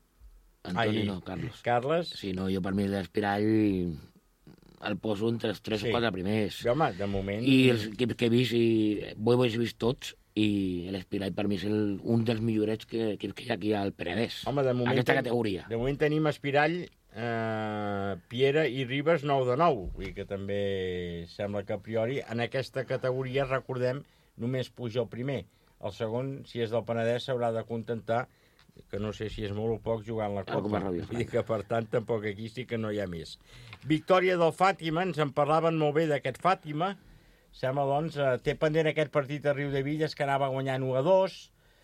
No, Carles.
Carles?
Sí, no, jo per mi l'Espirall el poso entre els 3 o 4 primers.
Sí, home, de moment...
I els equips que he vist, ho he vist tots, i l'Espirall per mi és un dels millorets que hi ha aquí al Penedès.
Home, de moment...
Aquesta categoria.
De moment tenim Espirall, Piera i Ribes 9 de 9. Vull dir que també sembla que a priori en aquesta categoria, recordem, només puja el primer. El segon, si és del Penedès, s'haurà de contentar, que no sé si és molt o poc, jugant la Copa. Vull dir que, per tant, tampoc aquí sí que no hi ha més. Victòria del Fàtima, ens en parlaven molt bé d'aquest Fàtima. Sembla, doncs, té pendent aquest partit a Riudevilles, que anava guanyant 1-2,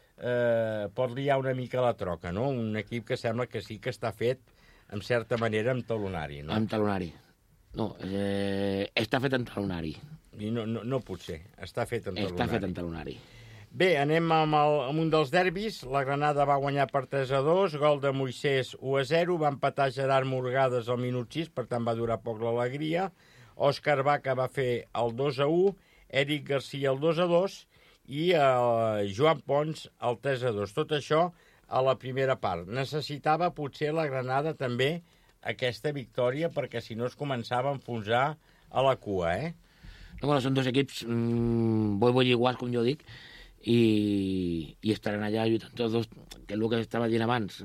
pot liar una mica la troca, no? Un equip que sembla que sí que està fet, en certa manera, amb talonari, no?
Amb talonari. No, està fet amb talonari.
I no pot ser, està fet amb talonari.
Està fet amb talonari.
Bé, anem amb un dels derbis. La Granada va guanyar per 3-2, gol de Moisés 1-0, va empatar Gerard Morgades al minut 6, per tant va durar poc l'alegria. Òscar Baca va fer el 2-1, Eric Garcia el 2-2 i Joan Pons el 3-2. Tot això a la primera part. Necessitava potser la Granada també aquesta victòria perquè si no es començava a enfonsar a la cua,
No, bueno, són dos equips molt iguals, com jo dic, i estaran allà lluitant tots dos, que és el que estava dient abans.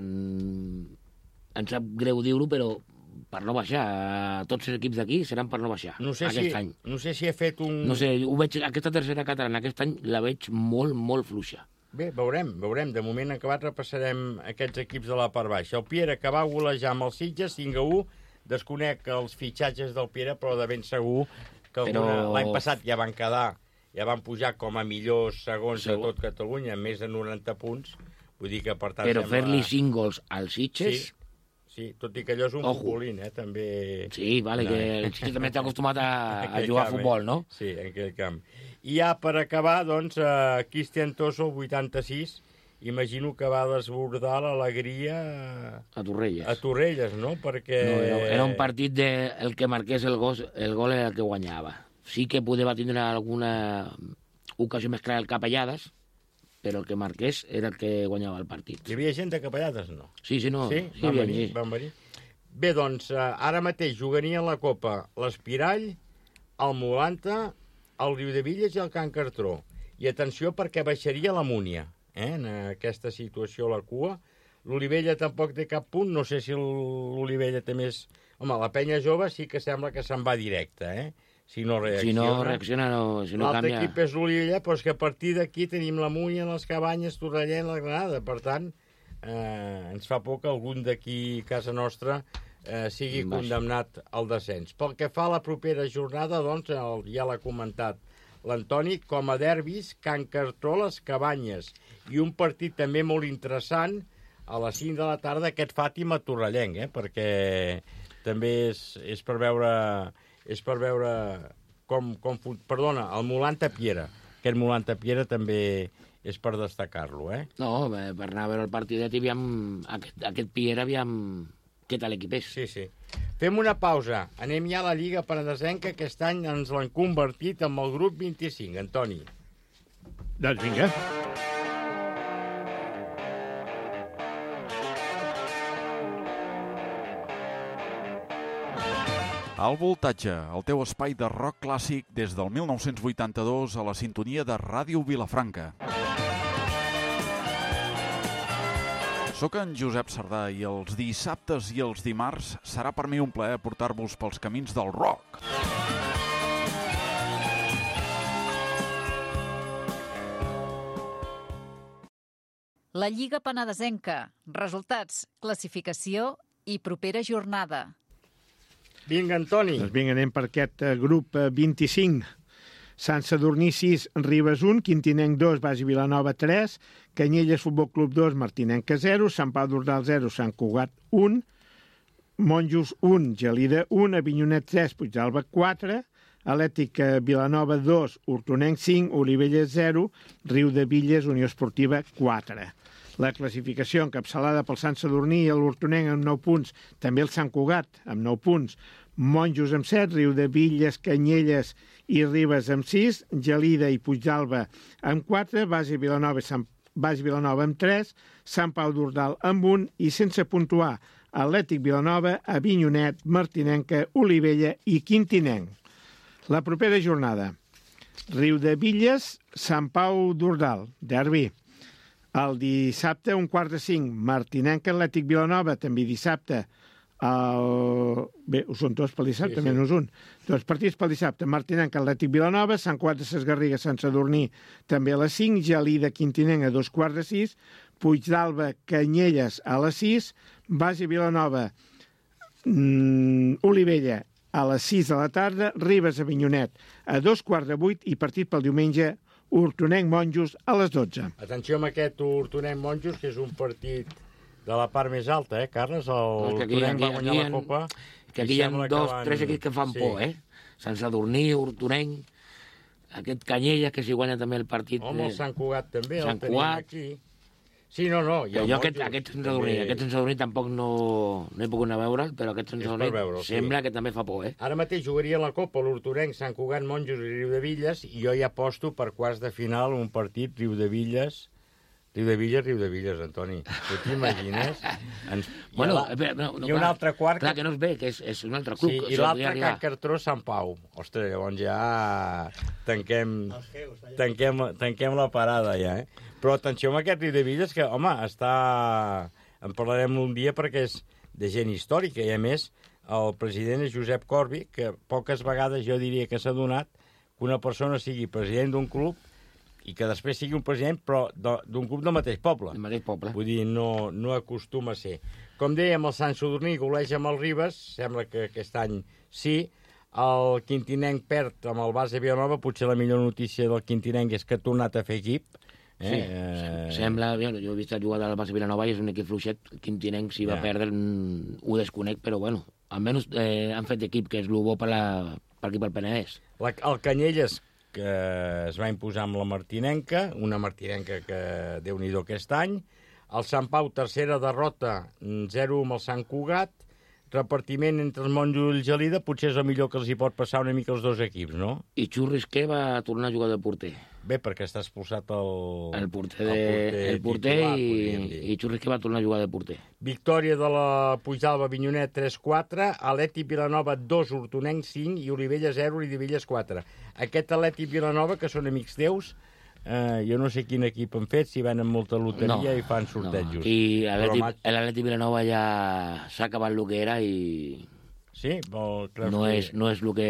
Em sap greu dir-ho, però per no baixar. Tots els equips d'aquí seran per no baixar aquest any.
No sé si he fet un...
No sé, ho veig, aquesta tercera catalana aquest any la veig molt, molt fluixa.
Bé, veurem. De moment acabat repassarem aquests equips de la part baixa. El Piera, que va golejar amb els Sitges, 5-1. Desconec els fitxatges del Piera, però de ben segur que l'any passat ja van quedar, ja van pujar com a millors segons de tot Catalunya, amb més de 90 punts. Vull dir que, per tant...
Però fer-li 5 gols als Sitges...
Sí, tot i que allò és un futbolín, també...
Sí, vale, que el Sitges també està acostumat a jugar a futbol, no?
Sí, en aquell camp. I ja per acabar, doncs, Cristian Tosso, 86, imagino que va desbordar l'alegria...
A Torrelles.
A Torrelles, no? Perquè...
No, era un partit el que marqués el gol era el que guanyava. Sí que va tindre alguna ocasió més clara el Capellades, però el que marqués era el que guanyava el partit.
Hi havia gent de Capellades, no?
Sí, no.
Sí? Van venir. Bé, doncs, ara mateix jugarien la Copa l'Espirall, el Molanta, el Riudevilles i el Can Cartró. I atenció perquè baixaria la Múnia, en aquesta situació a la cua. L'Olivella tampoc té cap punt, no sé si l'Olivella té més... Home, la penya jove sí que sembla que se'n va directe, Si no reacciona,
si no canvia...
L'altre equip és l'Olivella, però és que a partir d'aquí tenim la Múnia, les Cabanyes, Torrellent, la Granada. Per tant, ens fa por que algun d'aquí, casa nostra, sigui condemnat al descens. Pel que fa a la propera jornada, doncs, ja l'ha comentat l'Antoni, com a derbis, Can Cartró, les Cabanyes, i un partit també molt interessant, a les 5 de la tarda, aquest Fàtima Torrellenc, perquè també és per veure... Perdona, el Molanta Piera. Aquest Molanta Piera també és per destacar-lo,
No, per anar a veure el partidet i aviam aquest Piera, aviam què tal l'equip és.
Sí. Fem una pausa. Anem ja a la Lliga Penedesenca, que aquest any ens l'han convertit en el grup 25. Antoni.
Doncs vinga.
Al Voltatge, el teu espai de rock clàssic des del 1982 a la sintonia de Ràdio Vilafranca. Soc en Josep Sardà i els dissabtes i els dimarts serà per mi un plaer portar-vos pels camins del rock.
La Lliga Penedesenca. Resultats, classificació i propera jornada.
Vinga, Antoni.
Doncs vinga, anem per aquest grup 25. Sant Sadurní 6, Ribes 1, Quintinenc 2, Basi Vilanova 3, Canyelles Futbol Club 2, Martinenca 0, Sant Pau d'Ordal 0, Sant Cugat 1, Monjos 1, Gelida 1, Avinyonet 3, Puigdàlber 4, Atlètic Vilanova 2, Hortonenc 5, Olivella 0, Riudevilles, Unió Esportiva 4. La classificació encapçalada pel Sant Sadurní i l'Hortonenc amb 9 punts, també el Sant Cugat amb 9 punts, Monjos amb 7, Riudevilles, Canyelles i Ribes amb 6, Gelida i Puigdàlber amb 4, Basi Vilanova amb 3, Sant Pau d'Ordal amb 1 i sense puntuar Atlètic Vilanova, Avinyonet, Martinenca, Olivella i Quintinenc. La propera jornada. Riudevilles, Sant Pau d'Ordal, derbi. El dissabte, 4:45, Martinenca, Atlètic Vilanova, també dissabte. Bé, ho són tots pel dissabte, sí. Menys un. Dos partits pel dissabte. Martinenca, Atlètic Vilanova, Sant Cugat de Ses Garrigues, Sant Sadurní, també a les 5, Gelida, Quintinenc, a 2:45, Puigdàlber, Canyelles, a les 6, Basi Vilanova, Olivella, a les 6 de la tarda, Ribes, Avinyonet, a 2:15 i partit pel diumenge, Hortonenc Monjos a les 12.
Atenció amb aquest Hortonenc Monjos, que és un partit de la part més alta, Carles? El Hortonenc va guanyar la Copa.
Que aquí hi ha 2 o 3 equips que fan por, Sant Sadurní, Hortonenc, aquest Canyelles, que si guanya també el partit...
Home, el Sant Cugat també,
Sant
el tenim
Cugat.
aquí. Sí, no.
Però jo aquest Sant Sadurní tampoc no he pogut anar a veure'l, però aquest Sant Sadurní sembla que també fa por, eh?
Ara mateix jugaria la Copa l'Hortorenc, Sant Cugat, Monjos i Riudevilles, i jo ja aposto per quarts de final un partit Riudevilles, Antoni. Tu t'imagines? I un altre quart...
Clar, que no es ve, que és un altre club.
Sí, i l'altre Can Cartró, Sant Pau. Ostres, llavors ja tanquem la parada, ja, eh? Però atenció amb aquest Riudevilles, que, home, en parlarem un dia perquè és de gent històrica, i a més, el president és Josep Corbi, que poques vegades jo diria que s'ha donat que una persona sigui president d'un club i que després sigui un president, però d'un club del mateix poble.
Del mateix poble.
Vull dir, no acostuma a ser. Com dèiem, el Sant Sadurní goleja amb el Ribes, sembla que aquest any sí. El Quintinenc perd amb el Base Vilanova, potser la millor notícia del Quintinenc és que ha tornat a fer equip.
Sí, sembla... Jo he vist el jugador del Base Vilanova i és un equip fluixet. Quintinenc si va perdre, ho desconec, però bueno, almenys han fet equip, que és el bo per aquí pel Penedès.
El Canyelles, que es va imposar amb la Martinenca, una Martinenca que Déu-n'hi-do aquest any. El Sant Pau, tercera derrota, 0 amb el Sant Cugat. Repartiment entre els Monjos i el Gelida, potser és el millor que els hi pot passar una mica els dos equips, no?
I Xurrisquer va tornar a jugar de porter.
Bé, perquè està expulsat
el porter i Xurrisquer va tornar a jugar de porter.
Victòria de la Puigdàlber Avinyonet 3-4, Atlètic Vilanova 2, Hortonenc 5 i Olivella 0, Riudevilles 4. Aquest Atlètic Vilanova, que són amics teus, jo no sé quin equip han fet, si venen molta loteria i fan sortejos.
No. I l'Atlètic Vilanova ja s'ha acabat el que era i...
Sí?
No és el que...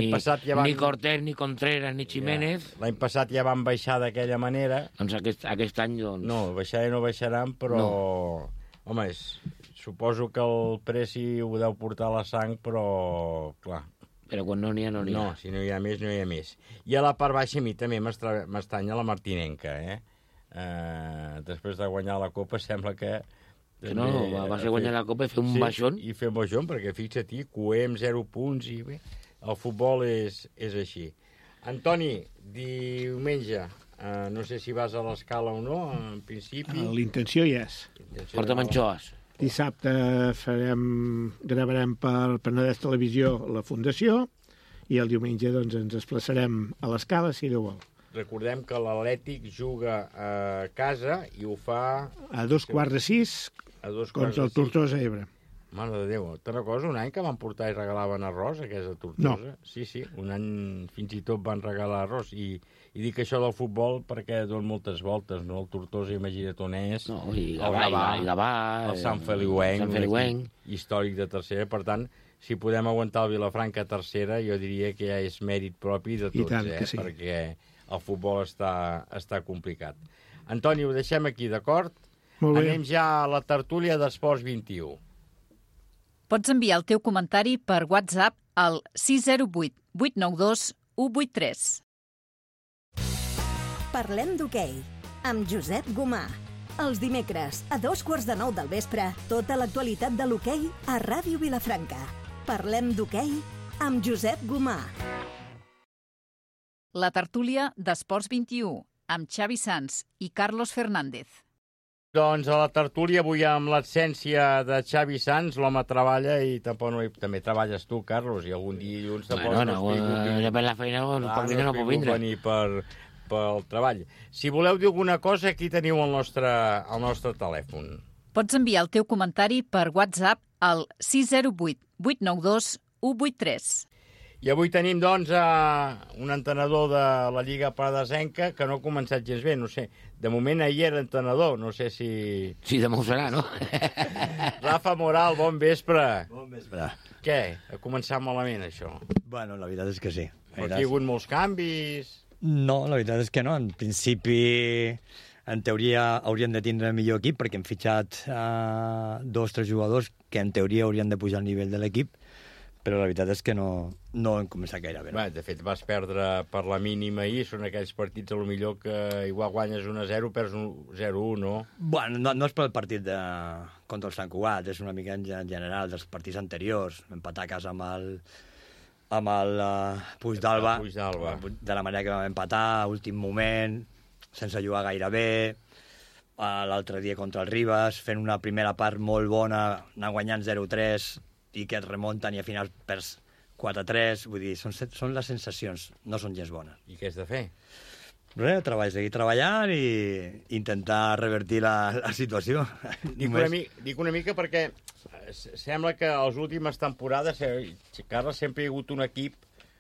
Ni Cortés, ni Contreras, ni Jiménez...
L'any passat ja van baixar d'aquella manera.
Doncs aquest any, doncs...
No, baixar no baixaran, però... No. Home, suposo que el Preci ho deu portar a la sang, però... Clar.
Però quan no n'hi ha, no n'hi ha.
No, si no hi ha més, no hi ha més. I a la part baixa a mi també m'estranya la Martinenca, eh? Després de guanyar la Copa sembla que...
No, va ser guanyar la Copa i fer un baixón.
I fer un baixón, perquè fixa't, coem 0 punts i bé, el futbol és així. Antoni, diumenge, no sé si vas a l'Escala o no, en principi...
L'intenció hi és.
Porta'm anxoves.
Dissabte gravarem per Penedès Televisió la Fundació i el diumenge doncs, ens desplaçarem a l'Escala, si Déu vol.
Recordem que l'Atlètic juga a casa i ho fa...
A 5:15 contra el Tortosa Ebre.
Mare de Déu, te'n recordes un any que van portar i regalaven arròs a casa Tortosa?
No.
Sí, un any fins i tot van regalar arròs. I dic això del futbol perquè donen moltes voltes, no? El Tortosa, imagina't on és.
No, i Gavà,
el Sant Feliuenc, històric de tercera. Per tant, si podem aguantar el Vilafranca a tercera, jo diria que ja és mèrit propi de tots,
sí.
Perquè el futbol està complicat. Antoni, ho deixem aquí, d'acord? Anem ja a la tertúlia d'Esports 21.
Pots enviar el teu comentari per WhatsApp al 608 892 183.
Parlem d'hoquei, amb Josep Gomà. Els dimecres, a 9:15 del vespre, tota l'actualitat de l'hoquei a Ràdio Vilafranca. Parlem d'hoquei amb Josep Gomà.
La tertúlia d'Esports 21, amb Xavi Sans i Carlos Fernández.
Doncs a la tertúlia avui amb l'absència de Xavi Sans, l'home treballa i també treballes tu, Carlos, i algun dia dilluns tampoc
no per la feina no puc vindre.
Venir pel treball. Si voleu dir alguna cosa, aquí teniu el nostre telèfon.
Pots enviar el teu comentari per WhatsApp al 608 892 183.
I avui tenim, doncs, un entrenador de la Lliga Paradesenca que no ha començat gens bé, no sé. De moment ahir era entrenador, no sé si...
Sí, demà ho serà, no?
Rafa Moral, bon vespre.
Bon vespre.
Què? Ha començat malament, això?
Bueno, la veritat és que sí.
Aquí hi ha hagut molts canvis?
No, la veritat és que no. En principi, en teoria, hauríem de tindre el millor equip perquè hem fitxat 2 o 3 jugadors que en teoria haurien de pujar el nivell de l'equip, però la veritat és que no hem començat gaire bé.
De fet, vas perdre per la mínima ahir, són aquells partits a lo millor que igual guanyes 1-0, perds 0-1, no?
Bueno, no és pel partit contra el Sant Cugat, és una mica en general dels partits anteriors. Empatar a casa amb amb el Puigdàlber, de la manera que vam empatar, a últim moment, sense jugar gaire bé, l'altre dia contra el Ribas, fent una primera part molt bona, anar guanyant 0-3 i que et remunten i al final perds 4-3, vull dir, són les sensacions, no són gens bones.
I què has de fer?
Res, seguir treballant i intentar revertir la situació.
Dic una mica perquè sembla que a les últimes temporades Carles sempre hi ha hagut un equip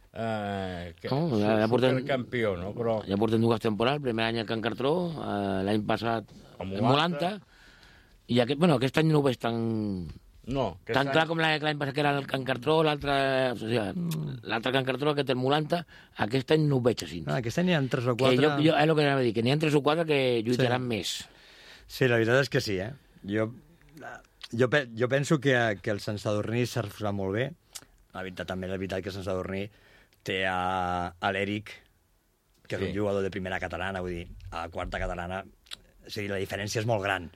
supercampió, no? Però...
Ja portem 2 temporades, el primer any al Can Cartró, l'any passat el Molanta, i aquest any no ho veig tan...
No,
tan clar com l'any passat que era el Can Cartró, l'altre Can Cartró, aquest el Molanta, aquest any no ho veig així.
Aquest any n'hi ha 3 o 4...
És el que anava a dir, que n'hi ha 3 o 4 que lluitaran més.
Sí, la veritat és que sí, eh? Jo penso que el Sant Sadurní s'ha reforçat molt bé. La veritat que el Sant Sadurní té a l'Eric, que és un jugador de primera catalana, vull dir, a la quarta catalana, o sigui, la diferència és molt gran.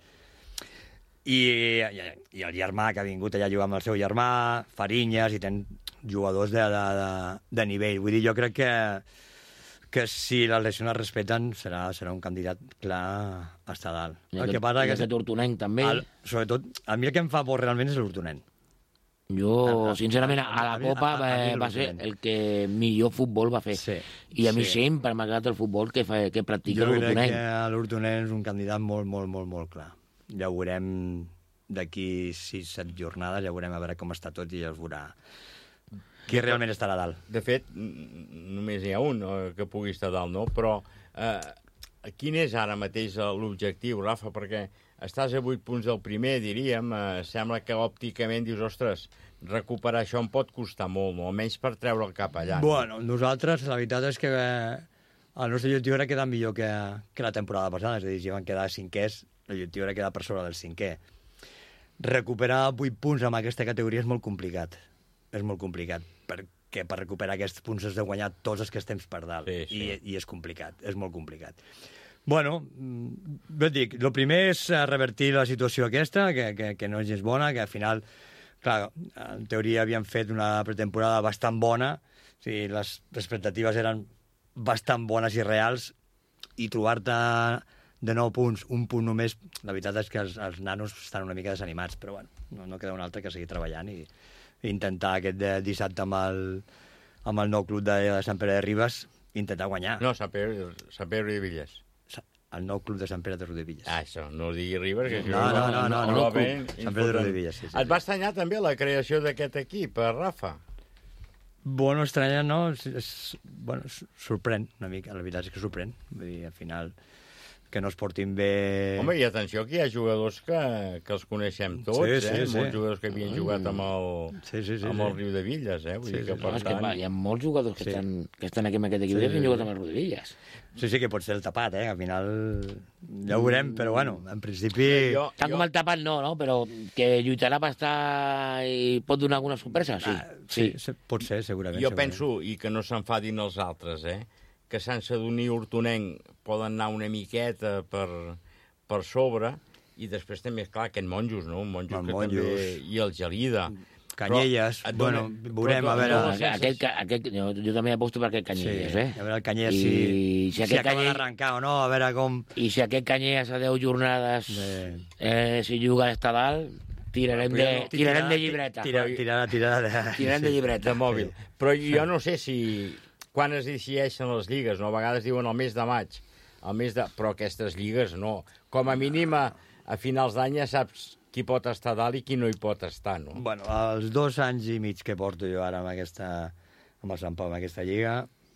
I el germà que ha vingut allà a jugar amb el seu germà, Farinyes, i ten jugadors de nivell. Vull dir, jo crec que si les lesions es respeten serà un candidat clar a estar dalt.
El que passa que aquest Hortonenc també.
Sobretot, a mi el que em fa por realment és l'Hortonenc.
Jo, sincerament, a la Copa va ser el que millor futbol va fer. I a mi sempre m'ha agradat el futbol que practica l'Hortonenc.
Jo crec que l'Hortonenc és un candidat molt, molt, molt, molt clar. Ja ho veurem d'aquí 6-7 jornades, ja veurem a veure com està tot i ja es veurà qui realment estarà dalt.
De fet, només hi ha un que pugui estar dalt, no? Però quin és ara mateix l'objectiu, Rafa? Perquè estàs a 8 punts del primer, diríem, sembla que òpticament dius, ostres, recuperar això em pot costar molt, no? Almenys per treure el cap allà.
Bueno, nosaltres, la veritat és que el nostre objectiu era quedar millor que la temporada passada, és a dir, si van quedar 5è, l'objectiu era quedar per sobre del 5è. Recuperar 8 punts amb aquesta categoria és molt complicat. És molt complicat, perquè per recuperar aquests punts has de guanyar tots els que estem per dalt. Sí. I és complicat, és molt complicat. Bueno, et dic, el primer és revertir la situació aquesta, que no és gens bona, que al final, clar, en teoria havíem fet una pretemporada bastant bona, o sigui, les expectatives eren bastant bones i reals, i trobar-te de 9 punts, un punt només, la veritat és que els nanos estan una mica desanimats, però bueno, no queda un altre que seguir treballant i intentar aquest dissabte amb el nou club de Sant Pere de Ribes, intentar guanyar.
No, Sant Pere de Villes.
El nou club de Sant Pere de Riudevilles.
Això, no digui Ribes, que
no, Sant Pere de Riudevilles, sí.
Et va estranyar també la creació d'aquest equip, Rafa?
Bueno, estranya no, sorprèn una mica, la veritat és que sorprèn. Vull dir, al final, que no es portin bé...
Home, i atenció, que hi ha jugadors que els coneixem tots, molts jugadors que havien jugat amb el Riudevilles, Vull dir que, per tant...
Hi ha molts jugadors que estan aquí amb aquest equip que han jugat amb el Riudevilles.
Sí, que pot ser el tapat, al final ja ho veurem, però bueno, en principi...
Tant com el tapat no, però que lluitarà per estar i pot donar alguna sorpresa, sí.
Sí, pot ser, segurament.
Jo penso, i que no s'enfadin els altres, que Sant Sadurní i Hortonenc poden anar una miqueta per sobre, i després també, és clar, aquest Monjos, no? Un Monjos que també... I el Gelida.
Canyelles, bueno, veurem, a veure...
Jo també aposto per aquest Canyelles,
A veure el Canyelles si acaba d'arrencar o no, a veure com...
I si aquest Canyelles a 10 jornades si juga d'estar dalt, tirarem de llibreta.
Tirarem
de llibreta.
De mòbil. Però jo no sé si... Quan es decideixen les lligues, no? A vegades diuen el mes de maig, però aquestes lligues no. Com a mínim, a finals d'any ja saps qui pot estar dalt i qui no hi pot estar, no?
Bueno, els 2 anys i mig que porto jo ara amb el Sant Pau, amb aquesta lliga,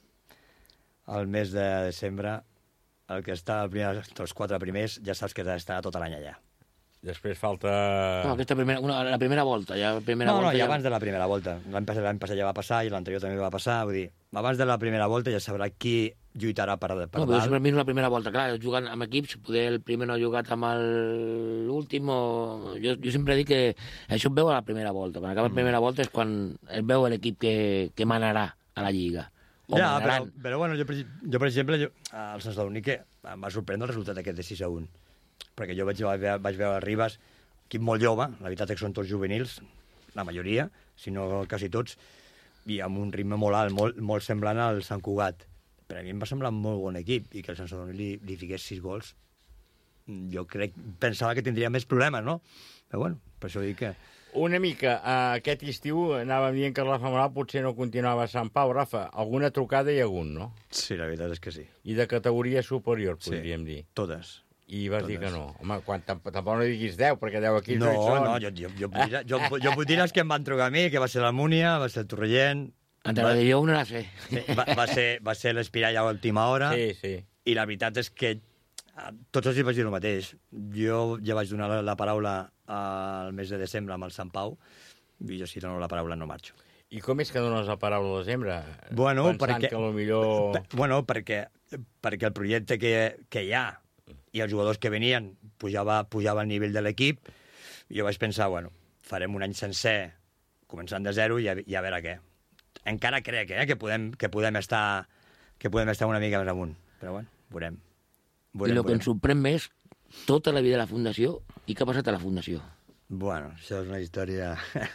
el mes de desembre, el que està els 4 primers, ja saps que està tot l'any allà.
Després falta...
No, la primera volta. Ja
abans de la primera volta. L'any passat ja va passar i l'anterior també va passar. Vull dir, abans de la primera volta ja sabrà qui lluitarà per dalt.
No, però sempre és la primera volta. Clar, jugant amb equips, poder el primer no ha jugat amb l'últim o... Jo sempre dic que això es veu a la primera volta. Quan acaba la primera volta és quan es veu l'equip que manarà a la Lliga.
Però bueno, jo per exemple, el Sant Sadurní que em va sorprendre el resultat aquest de 6-1. Perquè jo vaig veure el Ribas, equip molt jove, la veritat és que són tots juvenils, la majoria, si no quasi tots, i amb un ritme molt alt, molt semblant al Sant Cugat. Per a mi em va semblar un molt bon equip, i que el Sant Sadurní li fiqués 6 gols. Jo pensava que tindria més problemes, no? Però bueno, per això dic que...
Una mica, aquest estiu anàvem dient que Rafa Moral potser no continuava a Sant Pau. Rafa, alguna trucada hi ha hagut, no?
Sí, la veritat és que sí.
I de categoria superior, podríem dir.
Totes.
I vas dir que no. Home, tampoc no diguis 10, perquè 10 equips no hi són.
No, jo vull dir els que em van trucar a mi, que va ser la Múnia, va ser el Torrellent...
Antaradilló no la sé.
Va ser l'Espirall a última hora.
Sí.
I la veritat és que tots els vaig dir el mateix. Jo ja vaig donar la paraula al mes de desembre amb el Sant Pau, i jo si dono la paraula no marxo.
I com és que dones la paraula al desembre?
Bueno,
pensant que potser...
Bueno, perquè el projecte que hi ha i els jugadors que venien pujava el nivell de l'equip, i jo vaig pensar, bueno, farem un any sencer començant de zero i a veure què. Encara crec que podem estar una mica més amunt, però bueno, veurem.
I el que ens sorprèn més, tota la vida de la Fundació, i què ha passat a la Fundació?
Bueno, això és una història...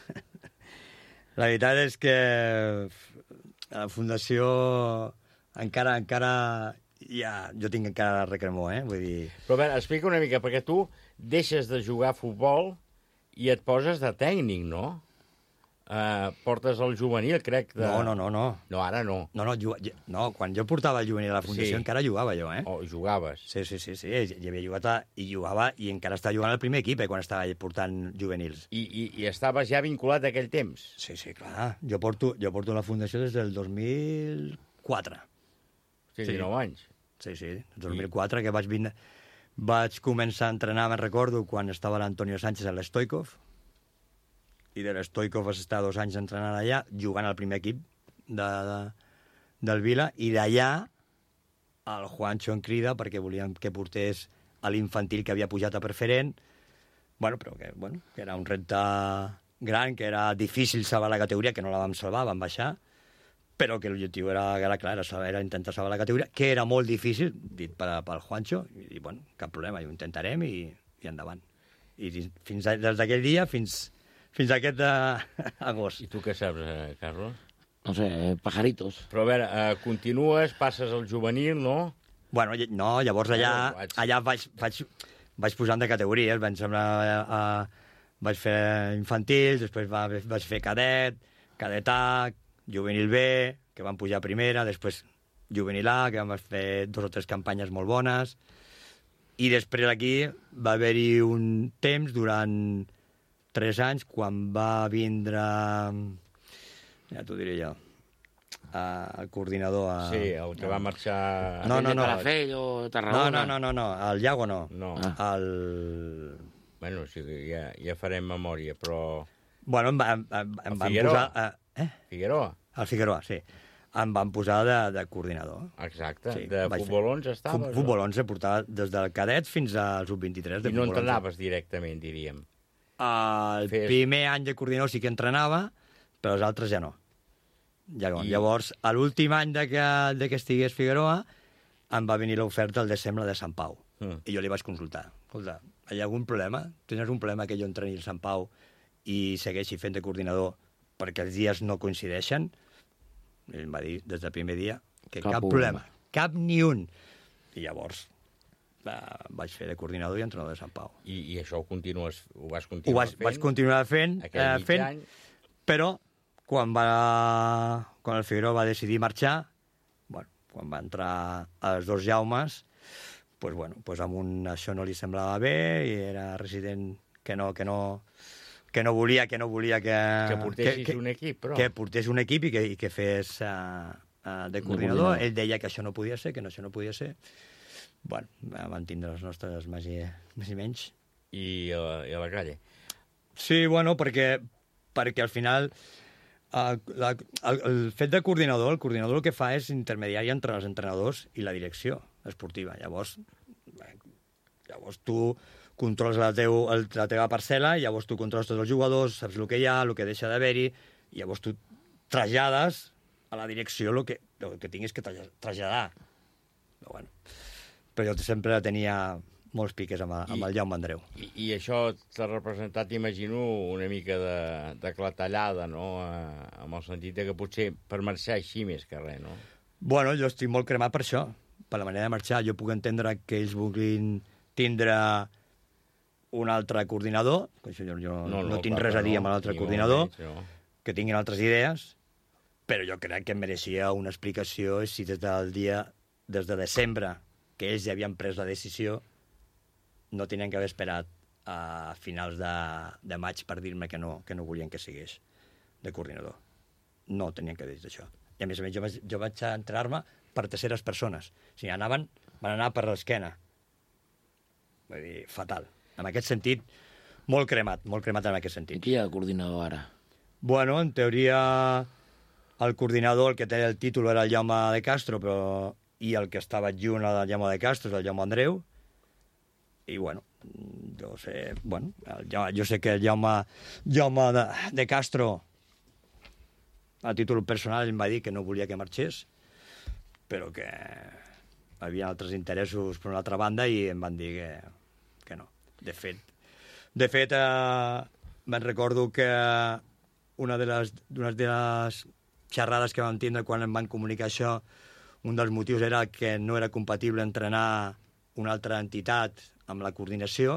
La veritat és que a la Fundació encara jo tinc encara recremor, vull dir...
Però a veure, explica una mica, perquè tu deixes de jugar a futbol i et poses de tècnic, no? Portes el juvenil, crec.
No.
No, ara no.
No, quan jo portava el juvenil a la Fundació encara jugava jo,
Oh, jugaves.
Sí. Hi havia jugat i jugava i encara estava jugant al primer equip quan estava portant juvenils.
I estaves ja vinculat a aquell temps?
Sí, clar. Jo porto la Fundació des del 2004.
Sí, 19 anys.
Sí, 2004, que vaig començar a entrenar, me'n recordo, quan estava l'Antonio Sánchez a l'Stoikov, i de l'Stoikov vas estar 2 anys entrenant allà, jugant al primer equip del Vila, i d'allà el Juancho em crida perquè volíem que portés a l'infantil que havia pujat a preferent, però que era un repte gran, que era difícil salvar la categoria, que no la vam salvar, vam baixar, però que l'objectiu era intentar salvar la categoria, que era molt difícil, dit pel Juancho, i cap problema, ho intentarem i endavant. I des d'aquell dia fins a aquest agost.
I tu què saps, Carlos?
No sé, pajaritos.
Però a veure, continues, passes al juvenil, no?
Bueno, no, llavors allà vaig pujant de categories, vaig fer infantil, després vaig fer cadet A, juvenil B, que van pujar a primera, després juvenil A, que vam fer 2 o 3 campanyes molt bones, i després aquí va haver-hi un temps durant 3 anys, quan va vindre, ja t'ho diré jo, el coordinador...
Sí, el que va marxar...
No.
De Calafell o Tarragona?
No, el Iago no.
Bueno, sí, ja farem memòria, però...
Bueno, em van posar...
Figueroa?
El Figueroa, sí. Em van posar de coordinador.
Exacte. Sí, de futbol 11 estaves?
Futbol 11 portava des del cadet fins al sub-23.
I no entrenaves directament, diríem?
El primer any de coordinador sí que entrenava, però els altres ja no. Llavors, a l'últim any de que estigués Figueroa, em va venir l'oferta al desembre de Sant Pau. I jo li vaig consultar. Escolta, hi ha algun problema? Tens un problema que jo entreni al Sant Pau i segueixi fent de coordinador perquè els dies no coincideixen? I em va dir des del primer dia que cap problema, cap ni un. I llavors vaig fer de coordinador i entrenador de Sant Pau.
I això ho vas continuar fent?
Ho vaig continuar fent, però quan el Figueroa va decidir marxar, quan va entrar els 2 Jaumes, això no li semblava bé, i era resident que no volia que
portessis un equip, però.
Que portés un equip i que fes de coordinador. Ell deia que això no podia ser, Bueno, van tindre les nostres més i menys.
I a la calle?
Sí, perquè al final el fet de coordinador, el coordinador el que fa és intermediari entre els entrenadors i la direcció esportiva. Llavors tu controles la teva parcel·la, llavors tu controles tots els jugadors, saps el que hi ha, el que deixa d'haver-hi, i llavors tu trasllades a la direcció el que tinguis que traslladar. Però jo sempre tenia molts piques amb el Jaume Andreu.
I això t'ha representat, imagino, una mica de clatellada, no? Amb el sentit que potser per marxar així més que res, no?
Bueno, jo estic molt cremat per això, per la manera de marxar. Jo puc entendre que ells vulguin tindre un altre coordinador, que això jo no tinc res a dir amb l'altre coordinador, que tinguin altres idees, però jo crec que mereixia una explicació si des de desembre, que ells ja havien pres la decisió, no tenien que haver esperat a finals de maig per dir-me que no volien que sigués de coordinador. No tenien que dir això. I a més, jo vaig entrar-me per terceres persones. O sigui, van anar per l'esquena. Vull dir, fatal. En aquest sentit, molt cremat en aquest sentit.
Qui hi ha de coordinador ara?
Bueno, en teoria, el coordinador, el que té el títol, era el Jaume de Castro, i el que estava adjunt al Jaume de Castro és el Jaume Andreu. I, bueno, jo sé que el Jaume de Castro, a títol personal, em va dir que no volia que marxés, però que hi havia altres interessos per una altra banda i em van dir que no. De fet, me'n recordo que una de les xerrades que vam tindre quan em van comunicar això, un dels motius era que no era compatible entrenar una altra entitat amb la coordinació,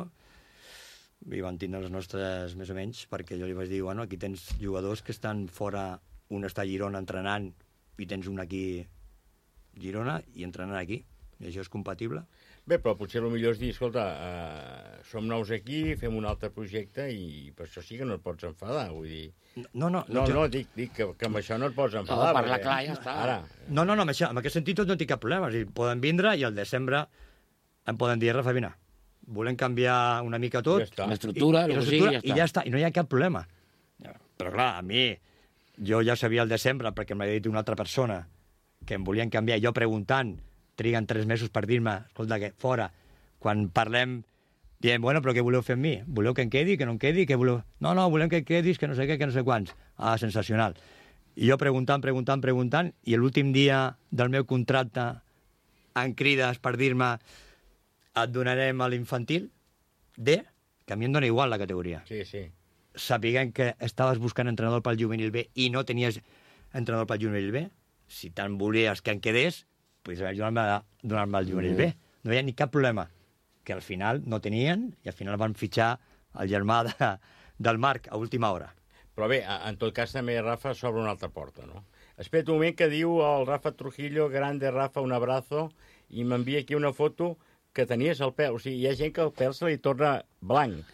i van tindre les nostres més o menys, perquè jo li vaig dir, bueno, aquí tens jugadors que estan fora, un està a Girona entrenant i tens un aquí a Girona i entrenant aquí, i això és compatible.
Bé, però potser el millor és dir, escolta, som nous aquí, fem un altre projecte i per això sí que no et pots enfadar, vull dir...
No,
dic que amb això no et pots enfadar.
No, parlar clar, ja està.
Ara. No, en aquest sentit no tinc cap problema. O sigui, poden vindre i al desembre em poden dir, Rafa, vine, volem canviar una mica tot.
L'estructura,
i ja està. I no hi ha cap problema. Però clar, a mi, jo ja sabia el desembre, perquè m'havia dit una altra persona que em volien canviar, jo preguntant, triguen 3 mesos per dir-me, escolta, que fora, quan parlem, diem, bueno, però què voleu fer amb mi? Voleu que em quedi, que no em quedi? Què voleu? No, volem que et quedis, que no sé què, que no sé quants. Ah, sensacional. I jo preguntant, i l'últim dia del meu contracte en crides per dir-me et donarem a l'infantil D, que a mi em dona igual la categoria.
Sí.
Sapiguem que estaves buscant entrenador pel juvenil B i no tenies entrenador pel juvenil B, si tant volies que em quedés, pues donar-me el juvenil B. No hi ha ni cap problema. Que al final no tenien i al final van fitxar el germà del Marc a última hora.
Però bé, en tot cas també, Rafa, s'obre una altra porta, no? Espera un moment que diu el Rafa Trujillo, grande Rafa, un abrazo, i m'envia aquí una foto que tenies el pèl. O sigui, hi ha gent que el pèl se li torna blanc.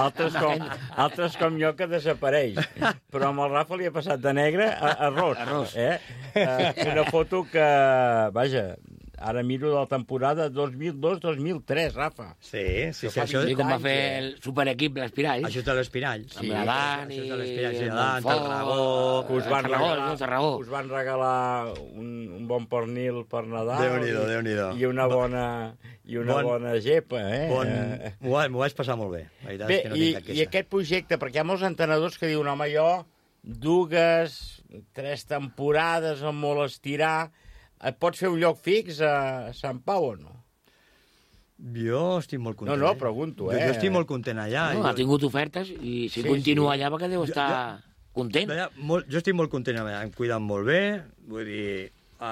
Altres com jo que desapareix. Però amb el Rafa li ha passat de negre a ros. Una foto que, vaja, ara miro de la temporada 2002-2003, Rafa.
Sí,
això és com va fer el superequip l'Espirall.
Això és de l'Espirall.
Amb l'Adán i
el Tarragó.
Us van regalar un bon pernil per Nadal.
Déu-n'hi-do.
I una bona gepa,
M'ho vaig passar molt bé.
Bé, i aquest projecte, perquè hi ha molts entrenadors que diuen, home, jo 2, 3 temporades amb molt estirar, et pots fer un lloc fix a Sant Pau o no?
Jo estic molt content.
No, pregunto,
Jo estic molt content allà.
No, ha tingut ofertes i si continua allà perquè deu estar content.
Jo estic molt content allà, em cuiden molt bé, vull dir,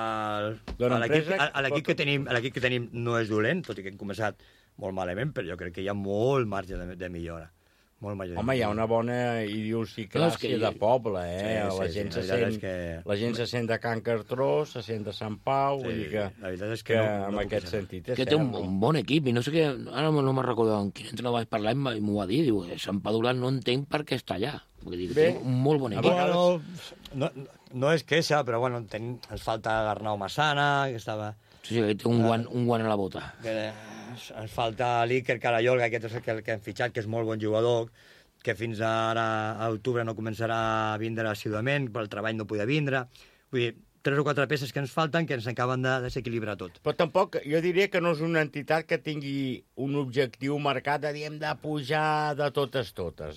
l'equip que tenim no és dolent, tot i que hem començat molt malament, però jo crec que hi ha molt marge de millora.
Home, hi ha una bona idiosincràsia de poble, la gent se sent de Can Cartró, se sent de Sant Pau, vull dir que en aquest sentit és
que té un bon equip, i no sé què, ara no me'n recordo amb quin entrenador vaig parlar i m'ho va dir, diu, Sant Padulat no entenc per què està allà, vull dir, té un molt bon equip.
No és queixa, però bueno, ens falta Arnau Massana, que estava...
Sí, té un guant a la bota.
Ens falta l'Iker Carallol, que aquest és el que hem fitxat, que és molt bon jugador, que fins ara a octubre no començarà a vindre assiduament, per el treball no podia vindre. Vull dir, 3 o 4 peces que ens falten que ens acaben de desequilibrar tot.
Però tampoc, jo diria que no és una entitat que tingui un objectiu marcat, diguem, de pujar de totes,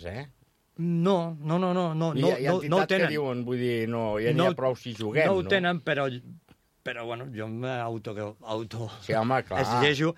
No
hi ha entitats que diuen, vull dir, ja n'hi ha prou si juguem,
no? No ho tenen, però bueno, jo m'auto
sí, home, clar.
exigeixo.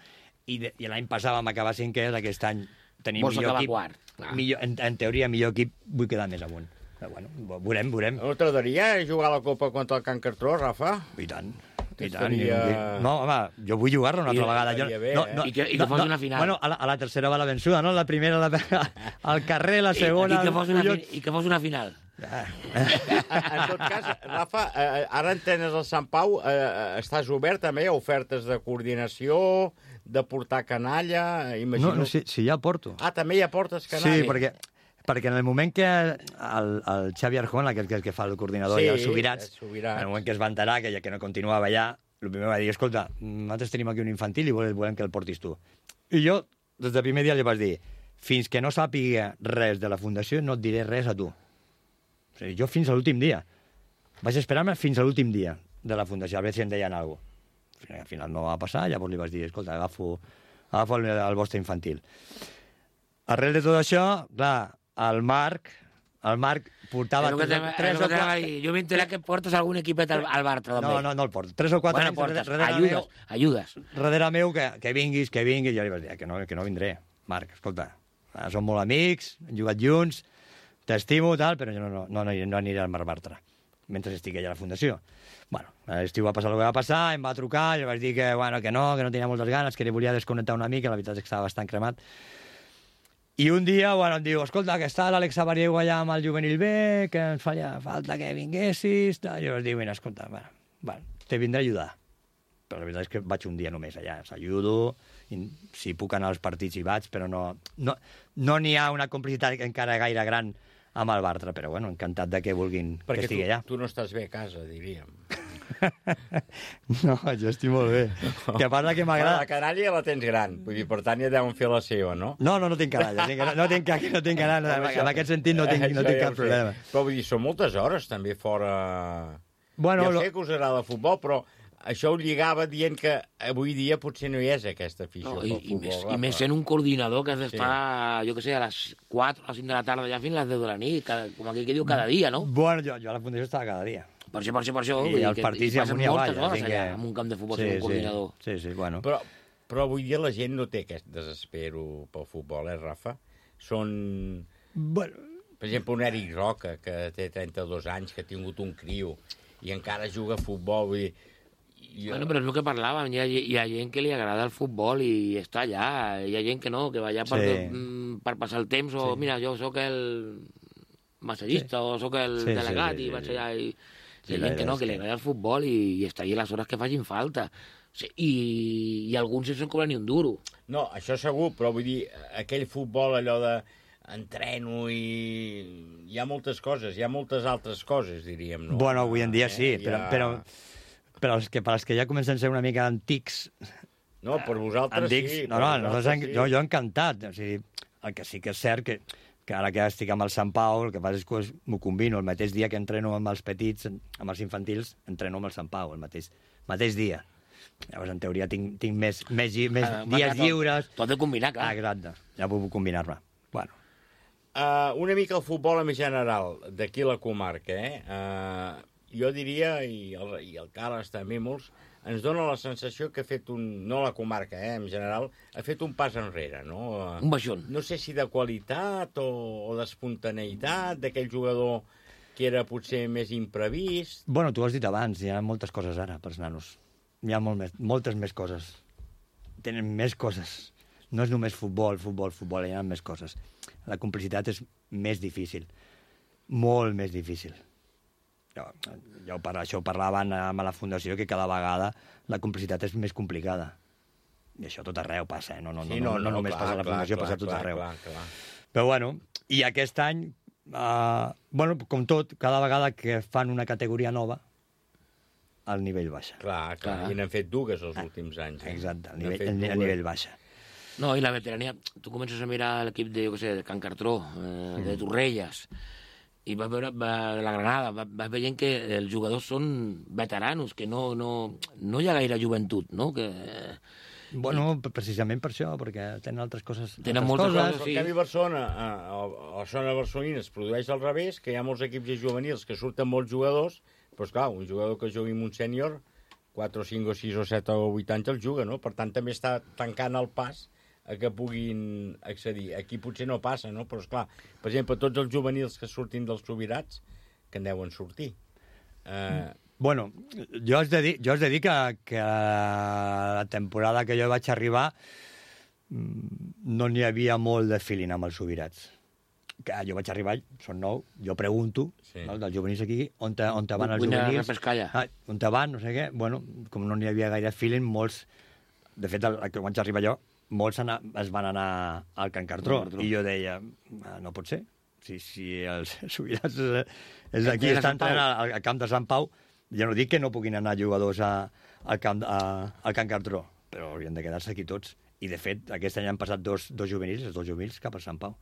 i l'any passat vam acabar 5è, aquest any tenim
Vols
millor
acabar
equip.
quart.
En teoria, millor equip, vull quedar més amunt. Però bueno, veurem.
No t'agradaria jugar a la Copa contra el Can Cartró, Rafa?
I tant.
Faria...
No, home, jo vull jugar-lo una altra vegada.
Bé,
I que fos una final.
Bueno, a la tercera va la vençuda, no? La primera al carrer, la segona...
I que fos una final.
En tot cas, Rafa, ara entrenes al Sant Pau, estàs obert també a ofertes de coordinació, de portar canalla, imagino...
No, sí, ja porto.
Ah, també ja portes canalla?
Sí, perquè en el moment que el Xavi Arjona, que és el que fa el coordinador, i el Subirats, en el moment que es va enterar que no continuava allà, el primer va dir, escolta, nosaltres tenim aquí un infantil i volem que el portis tu. I jo, des del primer dia, li vaig dir, fins que no sàpiga res de la fundació, no et diré res a tu. O sigui, jo fins a l'últim dia. Vaig esperar-me fins a l'últim dia de la fundació, a veure si em deien alguna cosa. Al final no va passar, llavors li vaig dir, escolta, agafo el vostre infantil. Arrel de tot això, clar, el Marc portava...
Jo m'he enterat que portes algun equipet al Bartra, també.
No el porto. 3 o 4 anys
portes. Ajudes.
Darrere meu, que vinguis. Jo li vaig dir, que no vindré. Marc, escolta, som molt amics, hem jugat junts, t'estimo, tal, però jo no aniré al Mar Bartra mentre estigui allà a la fundació. Bueno, a l'estiu va passar el que va passar, em va trucar, jo vaig dir que no tenia moltes ganes, que li volia desconnectar una mica, la veritat és que estava bastant cremat. I un dia, em diu, escolta, que està l'Àlex Sabariego allà amb el Juvenil B, que ens faria falta que vinguessis, tal. Jo vaig dir, mira, escolta, te vindré a ajudar. Però la veritat és que vaig un dia només allà, s'ajudo, si puc anar als partits hi vaig, però no n'hi ha una complicitat encara gaire gran amb el Bartra, però bueno, encantat de que vulguin que estigui allà.
Perquè tu no estàs bé a casa, diríem.
No, jo estic molt bé. Que a part que m'agrada...
La canalla ja la tens gran, vull dir, per tant ja deuen fer la seva, no?
No tinc canalla, no tinc canalla, en aquest sentit no tinc cap problema.
Però vull dir, són moltes hores també fora...
Bueno,
ja sé que us agrada el futbol, però això ho lligava dient que avui dia potser no hi és aquesta afició pel futbol.
I més sent un coordinador que has d'estar, jo què sé, a les 4 o 5 de la tarda ja fins a les 10 de la nit, com aquell que diu cada dia, no?
Bueno, jo a la fundació estava cada dia.
Per això.
I els partits ja amunt i avall.
En un camp de futbol sent un coordinador.
Sí, bueno.
Però avui dia la gent no té aquest desespero pel futbol, Rafa? Són... Per exemple, un Eric Roca, que té 32 anys, que ha tingut un criu i encara juga a futbol, vull dir...
Bueno, però és el que parlàvem, hi ha gent que li agrada el futbol i està allà, hi ha gent que no, que va allà per passar el temps, o mira, jo sóc el massagista o sóc el delegat i vaig allà i... Hi ha gent que no, que li agrada el futbol i està allà les hores que facin falta. I alguns sense cobrar ni un duro.
No, això segur, però vull dir, aquell futbol, allò de entreno i... Hi ha moltes coses, hi ha moltes altres coses, diríem, no?
Bueno, avui en dia sí, però per als que ja comencen a ser una mica antics...
No, per vosaltres sí.
Jo encantat. O sigui, el que sí que és cert que ara que estic amb el Sant Pau, el que fas és que m'ho combino. El mateix dia que entreno amb els petits, amb els infantils, entreno amb el Sant Pau, el mateix dia. Llavors, en teoria, tinc més dies lliures.
Tot de combinar, clar.
Exacte, ja puc combinar-me. Bueno.
Una mica el futbol en general, d'aquí la comarca, jo diria, i el Carles també molts, ens dona la sensació que ha fet no la comarca, en general, ha fet un pas enrere, no?
Un baixón.
No sé si de qualitat o d'espontaneïtat, d'aquell jugador que era potser més imprevist...
Bueno, tu has dit abans, hi ha moltes coses ara pels nanos. Hi ha moltes més coses. Tenen més coses. No és només futbol, hi ha més coses. La complicitat és més difícil. Molt més difícil. Això ho parlaven amb la Fundació, que cada vegada la complicitat és més complicada. I això tot arreu passa, no només passa a la Fundació, passa a tot arreu.
Clar.
Però bueno, i aquest any, com tot, cada vegada que fan una categoria nova, el nivell baixa.
Clar, i n'han fet dues els últims anys.
Exacte, el nivell baixa.
No, i la veterania, tu comences a mirar l'equip de, de Can Cartró, de Torrelles, i va veure la Granada, va veient que els jugadors són veteranos, que no hi ha gaire joventut, no?
Bueno, precisament per això, perquè tenen altres coses.
Tenen moltes coses,
sí. En canvi, Barcelona, a la zona barcelonina es produeix al revés, que hi ha molts equips juvenils que surten molts jugadors, però esclar, un jugador que jugui amb un sènior, 4 o 5 o 6 o 7 o 8 anys el juga, no? Per tant, també està tancant el pas a que puguin accedir. Aquí potser no passa, no? Però, esclar, per exemple, tots els juvenils que surtin dels Subirats, que en deuen sortir.
Bueno, jo has de dir que la temporada que jo vaig arribar no n'hi havia molt de feeling amb els Subirats. Que jo vaig arribar, són nou, jo pregunto, no, dels juvenils aquí, on van els juvenils, on van, no sé què, bueno, com no n'hi havia gaire feeling, molts, de fet, quan vaig arribar jo, molts es van anar al Can Cartró, i jo deia, no pot ser, si els Subirats és aquí, estan entrenant al camp de Sant Pau, jo no dic que no puguin anar jugadors al Can Cartró, però haurien de quedar-se aquí tots. I, de fet, aquest any han passat dos juvenils cap a Sant Pau.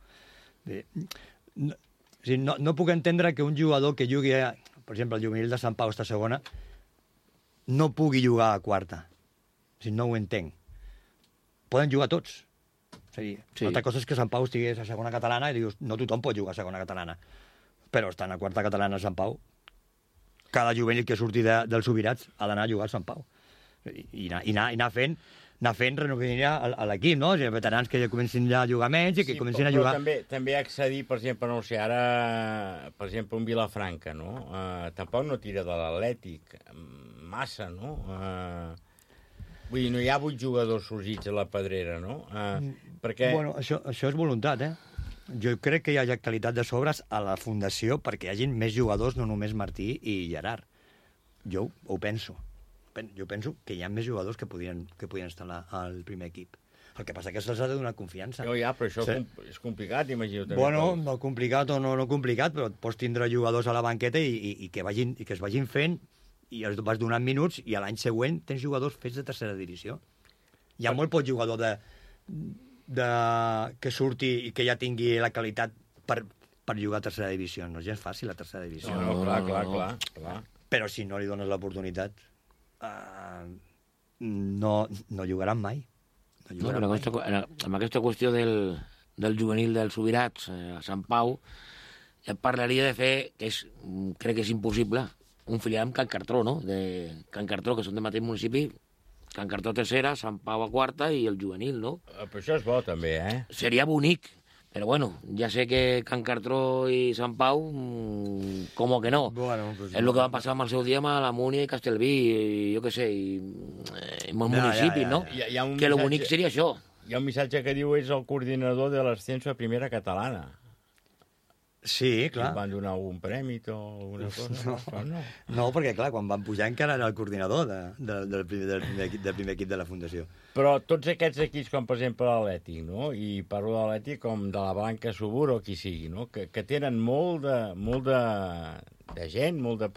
No puc entendre que un jugador que jugui, per exemple, el juvenil de Sant Pau està a segona, no pugui jugar a quarta. No ho entenc. Poden jugar tots. L'altra cosa és que Sant Pau estigués a segona catalana i dius, no tothom pot jugar a segona catalana. Però estan a quarta catalana a Sant Pau. Cada juvenil que surti dels Subirats ha d'anar a jugar a Sant Pau. I anar fent renovaria a l'equip, no? Els veterans que ja comencin a jugar menys i que comencin a jugar...
Però també accedir, per exemple, no sé, ara, per exemple, un Vilafranca, no? Tampoc no tira de l'Atlètic, massa, no? Vull dir, no hi ha 8 jugadors sorgits a la Pedrera, no? Perquè...
Bueno, això és voluntat, Jo crec que hi ha qualitat de sobres a la Fundació perquè hi hagin més jugadors, no només Martí i Gerard. Jo ho penso. Jo penso que hi ha més jugadors que podien estar al primer equip. El que passa és que se'ls ha de donar confiança.
Ja, però això és complicat, imagino.
Bueno, no complicat o no complicat, però pots tindre jugadors a la banqueta i que es vagin fent i els vas donant minuts i a l'any següent tens jugadors fets de tercera divisió. Hi ha molt poc jugador que surti i que ja tingui la qualitat per jugar a tercera divisió. No és gens fàcil la tercera divisió.
No, clar.
Però si no li dones l'oportunitat... no jugaran mai.
Però amb aquesta qüestió del juvenil dels Subirats a Sant Pau, ja parlaria de fer, crec que és impossible, un filial amb Can Cartró, no? De Can Cartró, que són del mateix municipi, Can Cartró tercera, Sant Pau a quarta i el juvenil, no?
Però això és bo, també,
Seria bonic. Pero bueno, ya sé que Can Cartró y Sant Pau, como que no.
Bueno, pues,
es lo que va a pasar amb el seu dia amb la Múnia i Castellví, i jo què sé, i molts municipis, no? Que lo bonic seria això.
Hi ha un missatge que diu és el coordinador de l'ascenso a primera catalana.
Sí, clar.
Van donar algun premi o alguna cosa?
No, perquè, clar, quan van pujar encara era el coordinador del primer equip de la Fundació.
Però tots aquests equips, com per exemple l'Atlètic, no? I parlo de l'Atlètic com de la Blanca Subur o qui sigui, no? Que tenen molt de gent, molt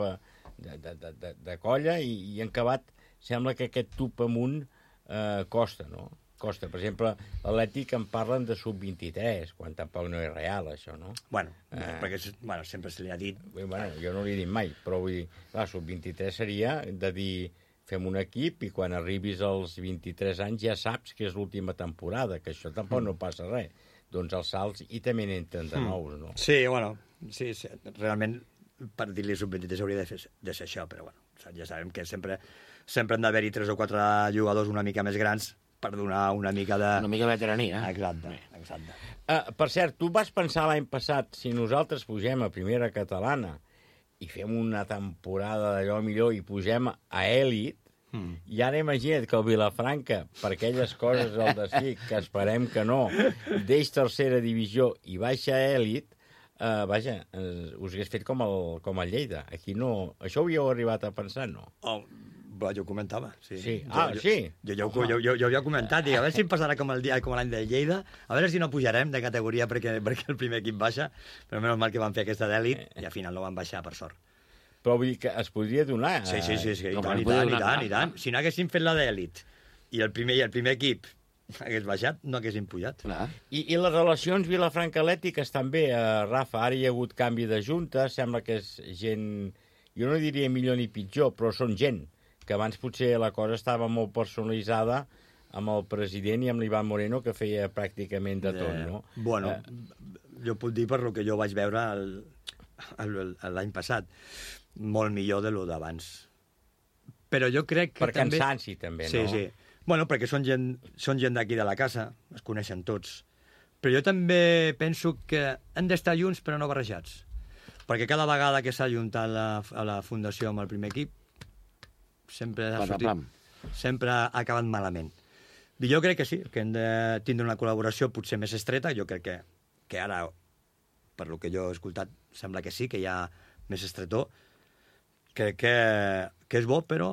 de colla i en acabat sembla que aquest tub amunt costa, no? Costa. Per exemple, l'Atlètic en parlen de sub-23, quan tampoc no és real, això, no?
Bueno, perquè sempre se li ha dit...
Bueno, jo no l'he dit mai, però vull dir, clar, sub-23 seria de dir fem un equip i quan arribis als 23 anys ja saps que és l'última temporada, que això tampoc no passa res. Doncs els salts i també n'entren de nous, no?
Sí, bueno, sí, realment per dir-li sub-23 hauria de ser això, però bueno, ja sabem que sempre han d'haver-hi 3 o 4 jugadors una mica més grans per donar una mica de...
Una mica de veterania.
Exacte.
Per cert, tu vas pensar l'any passat, si nosaltres pugem a primera catalana i fem una temporada d'allò millor i pugem a èlit, i ara imagina't que el Vilafranca, per aquelles coses del destí, que esperem que no, deix tercera divisió i baixa a èlit, vaja, us hagués fet com el Lleida. Aquí no... Això ho havíeu arribat a pensar, no?
Jo ho comentava, sí.
Sí.
Sí? Jo havia comentat, dic, a veure si em passarà com l'any de Lleida, a veure si no pujarem de categoria perquè el primer equip baixa, però menys mal que van fer aquesta d'èlit i al final no van baixar, per sort.
Però vull dir que es podria donar...
Sí, i tant. Si no haguéssim fet la d'èlit i el primer equip hagués baixat, no haguéssim pujat.
I les relacions Vilafranca-Atlètic estan bé, Rafa. Ara hi ha hagut canvi de junta, sembla que és gent... Jo no diria millor ni pitjor, però són gent, que abans potser la cosa estava molt personalitzada amb el president i amb l'Ivan Moreno, que feia pràcticament de tot, no?
Bueno, jo puc dir per lo que jo vaig veure l'any passat. Molt millor de lo d'abans. Però jo crec que
per
també...
cansanci, també,
sí,
no?
Sí, bueno, perquè són gent d'aquí de la casa, es coneixen tots. Però jo també penso que han d'estar junts però no barrejats. Perquè cada vegada que s'ha ajuntat a la fundació amb el primer equip, sempre ha acabat malament. I jo crec que sí, que hem de tindre una col·laboració potser més estreta. Jo crec que ara, per lo que jo he escoltat, sembla que sí, que hi ha més estretor. Crec que és bo, però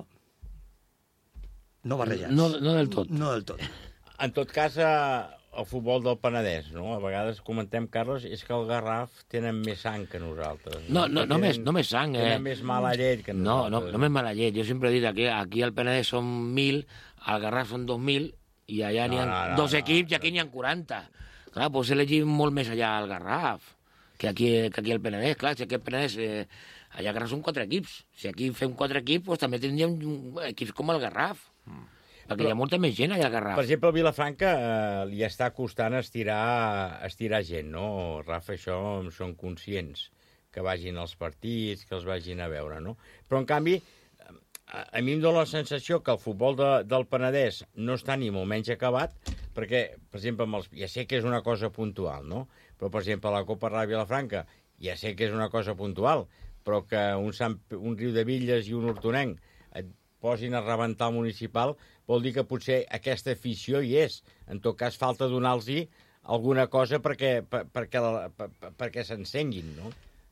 no barrejats.
No del tot.
No del tot.
En tot cas, el futbol del Penedès, no? A vegades comentem, Carles, és que el Garraf tenen més sang que nosaltres.
No més sang.
Tenen més mala llet que nosaltres.
No més mala llet. Jo sempre he dit que aquí al Penedès són 1.000, al Garraf són 2.000, i allà n'hi ha dos equips i aquí n'hi ha 40. Clar, pots elegir molt més allà al Garraf que aquí al Penedès. Clar, si aquí al Penedès, allà al Garraf són 4 equips. Si aquí fem 4 equips, doncs també tindríem equips com el Garraf. Perquè hi ha molta més gent allà al Garraf.
Per exemple, a Vilafranca li està costant estirar gent, no? Rafa, això en són conscients, que vagin als partits, que els vagin a veure, no? Però, en canvi, a mi em dóna la sensació que el futbol del Penedès no està ni molt menys acabat, perquè, per exemple, ja sé que és una cosa puntual, no? Però, per exemple, la Copa Ràdio Vilafranca, ja sé que és una cosa puntual, però que un Riu de Villes i un Hortonenc et posin a rebentar el municipal, vol dir que potser aquesta afició hi és. En tot cas, falta donar-los alguna cosa perquè s'encenguin, no?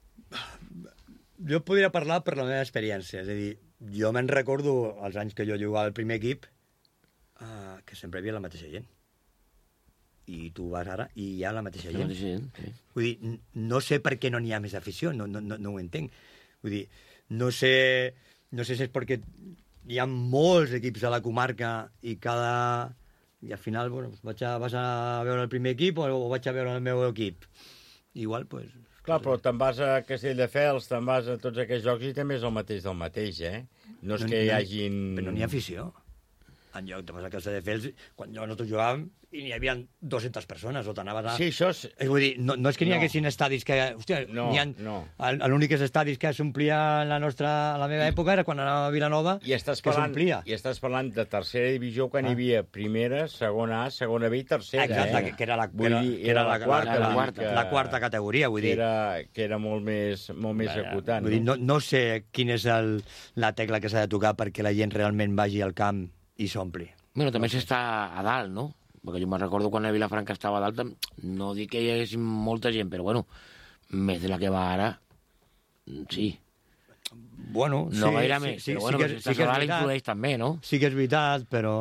Jo podria parlar per la meva experiència. És a dir, jo me'n recordo els anys que jo jugava al primer equip que sempre hi havia la mateixa gent. I tu vas ara i hi ha la mateixa gent.
Sí.
Vull dir, no sé per què no n'hi ha més afició, no ho entenc. Vull dir, no sé si és perquè hi ha molts equips a la comarca i al final, bueno, vas a veure el primer equip o vaig a veure el meu equip. Igual, doncs...
Clar, però te'n vas a Castelldefels, te'n vas a tots aquests jocs i també és el mateix, eh? No és que hi hagin...
Però no n'hi ha afició. En lloc de vas a Castelldefels, quan nosaltres jugàvem, i n'hi havia 200 persones, o t'anaves a...
Sí, això és...
Vull dir, no és que n'hi haguessin estadis que... Hòstia, l'únic estadis que s'omplia a la meva època era quan anava a Vilanova, que s'omplia.
I estàs parlant de tercera divisió quan hi havia primera, segona A, segona B i tercera,
exacte, que era la quarta categoria, vull dir.
Que era molt més acotant.
Vull dir, no sé quina és la tecla que s'ha de tocar perquè la gent realment vagi al camp i s'ompli.
Bueno, també s'està a dalt, no? Perquè jo me'n recordo quan a Vilafranca estava a dalt, no dic que hi hagués molta gent, però bueno, més de la que va ara, sí.
Bueno,
no gaire més, però bueno, si estàs a dalt influeix també, no?
Sí que és veritat, però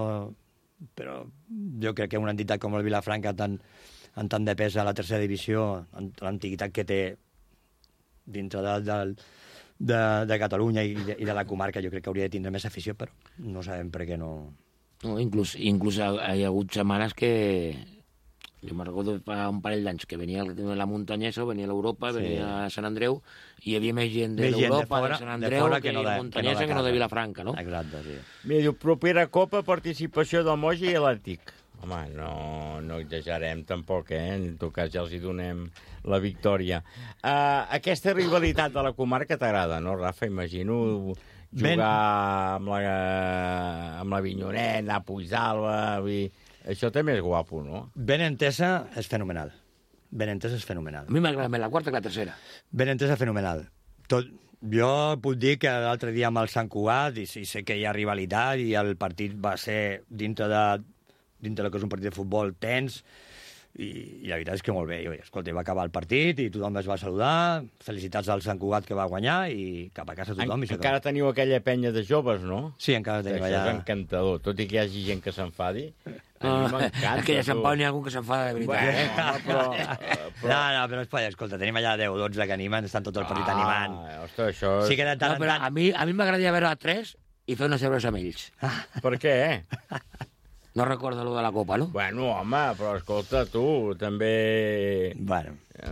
jo crec que una entitat com el Vilafranca, amb tant de pes a la tercera divisió, l'antiguitat que té dintre de Catalunya i de la comarca, jo crec que hauria de tindre més afició, però no sabem per què no...
No, inclús hi ha hagut setmanes que... Jo me'n recordo fa un parell d'anys que venia la muntanyesa, venia l'Europa, venia a Sant Andreu, i hi havia més gent de l'Europa, de Sant Andreu, que de la muntanyesa que no de Vilafranca, no?
Exacte, sí.
Mira, diu, propera Copa, participació del Moja i l'Àtic. Home, no exagerem tampoc, en tot cas ja els hi donem la victòria. Aquesta rivalitat de la comarca t'agrada, no, Rafa? Imagino jugar amb l'Avinyonet, anar a Puigdàlber... Això també és guapo, no?
Ben entesa és fenomenal. A
mi m'agrada més la quarta que la tercera.
Ben entesa, fenomenal. Jo puc dir que l'altre dia amb el Sant Cugat, i sé que hi ha rivalitat, i el partit va ser dintre del que és un partit de futbol tens, i la veritat és que molt bé. Escolta, va acabar el partit i tothom es va saludar, felicitats al Sant Cugat que va guanyar i cap a casa tothom.
Encara teniu aquella penya de joves, no?
Sí, encara tenim allà.
Això és encantador, tot i que hi hagi gent que s'enfadi. A mi m'encanta.
És que ja se'n n'hi ha algun que s'enfada de veritat.
Però escolta, tenim allà 10 o 12 que animen, estan tot el partit animant.
Ostres, això...
Sí que de tant en tant...
A mi m'agradaria veure a 3 i fer una cervesa amb ells.
Per què?
No recorda lo de la Copa, no?
Bueno, home, però escolta, tu, també...
Bueno.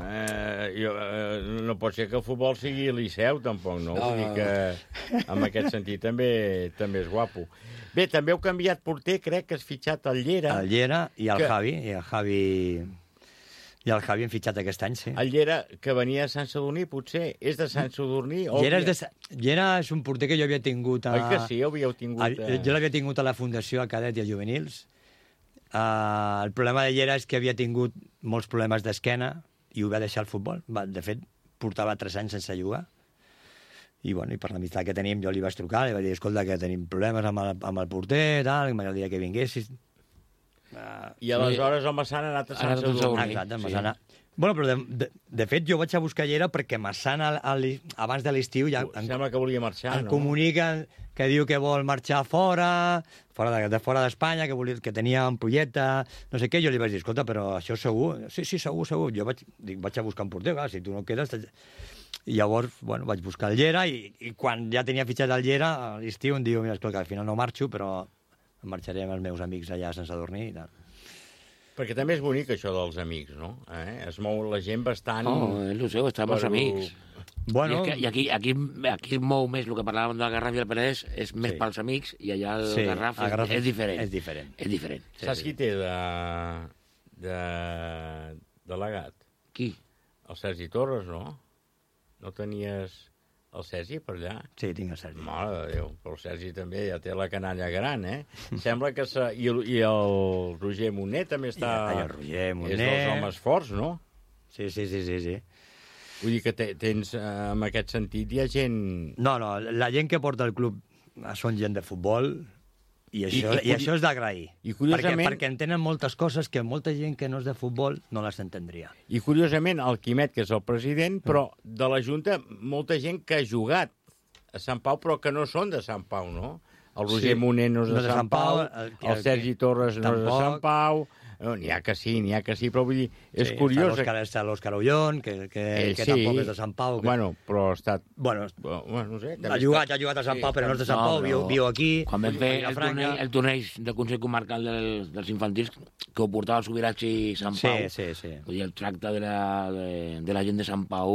No pot ser que el futbol sigui Liceu, tampoc, no? Vull dir que en aquest sentit també és guapo. Bé, també heu canviat porter, crec que has fitxat el Llera.
El Llera i el Javi. I el Javi I el Javi hem fitxat aquest any, sí.
El Llera, que venia de Sant Sadurní, potser és de Sant Sadurní?
Llera és un porter que jo havia tingut
Oi que sí, havíeu tingut...
Jo l'havia tingut a la Fundació, a Cadet i a Juvenils. El problema de Llera és que havia tingut molts problemes d'esquena i ho va deixar el futbol. De fet, portava 3 anys sense jugar. I per l'amistat que tenim, jo li vaig trucar, li vaig dir, escolta, que tenim problemes amb el porter, tal, que m'agradaria que vinguessis.
I aleshores el Massana ha anat a Sant Sadurní.
Exacte, el Massana. Bueno, però de fet jo vaig a buscar Llera perquè Massana abans de l'estiu ja...
Sembla que volia marxar, no?
Em comuniquen que diu que vol marxar fora d'Espanya, que tenia un projecte, no sé què. Jo li vaig dir, escolta, però això segur? Sí, segur. Jo vaig a buscar un porter, clar, si tu no quedes... I llavors, vaig buscar el Llera i quan ja tenia fitxat el Llera, a l'estiu em diu, mira, escolta, al final no marxo, però em marxaré amb els meus amics allà a Sant Sadurní i tal.
Perquè també és bonic això dels amics, no? Es mou la gent bastant...
És el seu, està amb els amics.
Bueno...
I aquí es mou més el que parlàvem del Garraf i el Penedès, és més pels amics, i allà el Garraf és diferent.
És diferent.
Saps qui té de delegat?
Qui?
El Sergi Torres, no? No tenies el Sergi per allà?
Sí, tinc el Sergi.
Mare de Déu, però el Sergi també ja té la canalla gran, Sembla que... I el Roger Moner també està...
I el Roger Moner...
És dels homes forts, no?
Sí.
Vull dir que tens, en aquest sentit, hi ha gent...
No, la gent que porta el club són gent de futbol i això és d'agrair.
I curiosament...
Perquè entenen moltes coses que molta gent que no és de futbol no les entendria.
I curiosament, el Quimet, que és el president, però de la Junta, molta gent que ha jugat a Sant Pau, però que no són de Sant Pau, no? El Roger Moner no és de Sant Pau, el Sergi Torres no és de Sant Pau... N'hi ha que sí, però vull dir, és curiós...
Està l'Òscar Ullón, que tampoc és de Sant Pau.
Però ha estat...
no sé... Ha jugat a Sant Pau, però no és de Sant Pau, viu aquí...
Quan vam fer el torneig del Consell Comarcal dels Infantils, que ho portava el Subirats i Sant Pau, vull dir, el tracte de la gent de Sant Pau,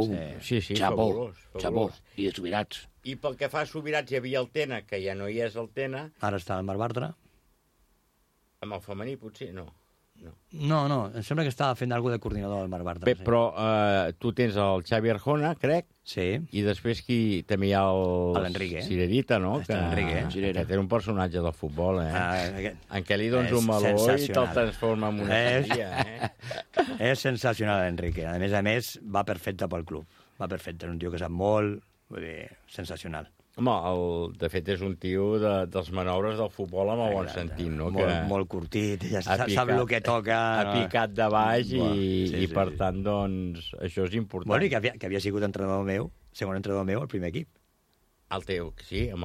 xapó, i de Subirats.
I pel que fa a Subirats hi havia el Tena, que ja no hi és el Tena...
Ara està el Marc Bartra.
Amb el femení, potser, no.
No, em sembla que estava fent alguna de coordinador del Marc Bartra.
Bé, però tu tens el Xavi Arjona, crec, i després també hi ha
l'Enrique.
Cirerita, no? Que era un personatge del futbol, en què li dones un meló i te'l transforma en una sèrie,
És sensacional, l'Enrique. A més, va perfecte pel club. Va perfecte, és un tio que sap molt, vull dir, sensacional.
Home, de fet és un tio dels manobres del futbol amb el bon sentit, no?
Molt curtit, ja sap el que toca.
Ha picat de baix i per tant, doncs, això és important.
Bueno, i que havia sigut segon entrenador meu al primer equip.
El teu, sí, amb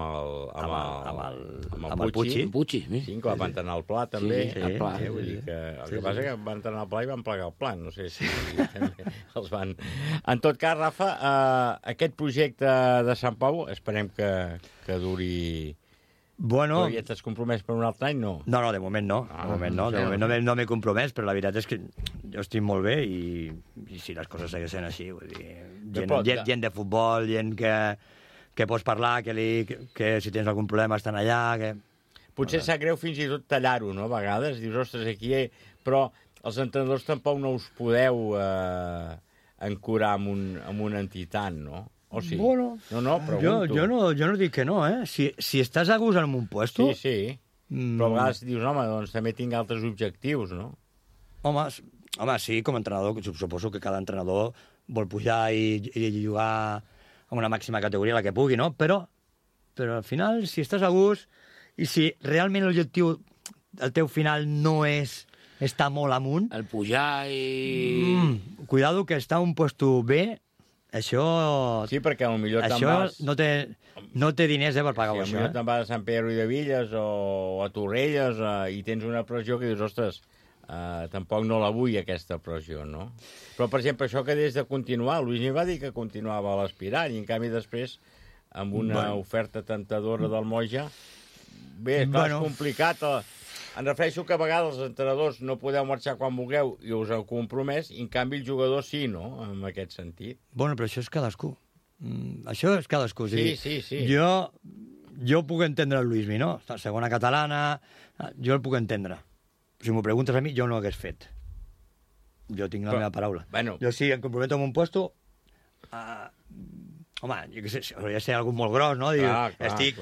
el
Puig.
Sí, que va entrenar el Pla, també. El que passa que van entrenar el Pla i van plegar el Pla. No sé si els van... En tot cas, Rafa, aquest projecte de Sant Pau, esperem que duri...
Bueno...
Ja t'has compromès per un altre any, no?
No, de moment no. De moment no m'he compromès, però la veritat és que jo estic molt bé i si les coses segueixen així, vull dir... Gent de futbol, gent que pots parlar, que si tens algun problema estan allà...
Potser sap greu fins i tot tallar-ho, no? A vegades dius, ostres, aquí... Però els entrenadors tampoc no us podeu ancorar amb una entitat, no? O sí?
Bueno,
pregunto.
Jo no dic que no, Si estàs a gust en un puesto...
Sí. Però a vegades dius, home, doncs també tinc altres objectius, no?
Home, sí, com a entrenador, suposo que cada entrenador vol pujar i jugar amb una màxima categoria, la que pugui, no? Però al final, si estàs a gust i si realment l'objectiu, el teu final no és estar molt amunt...
El pujar i...
Cuidado que està a un puesto bé, això...
Sí, perquè potser te'n vas...
No té diners per pagar-ho, això.
Potser te'n vas a Sant Pedro i de Villes o a Torrelles i tens una pressió que dius, ostres... tampoc no la vull, aquesta pressió, no? Però, per exemple, això que des de continuar, Luis va dir que continuava a l'Aspirant i, en canvi, després, amb una oferta tentadora del Moja, bé, clar, és complicat. Em refereixo que a vegades els entrenadors no podeu marxar quan vulgueu i us heu compromès, i, en canvi, el jugador sí, no?, en aquest sentit.
Bueno, però això és cadascú. Això és cadascú.
Sí.
Jo puc entendre el Luismi, no? Segona catalana, jo el puc entendre. Si m'ho preguntes a mi, jo no ho hagués fet. Jo tinc la meva paraula.
Bueno.
Jo sí, em comprometo amb un puesto... home, jo què sé, hauria de ser algú molt gros, no? Diu, estic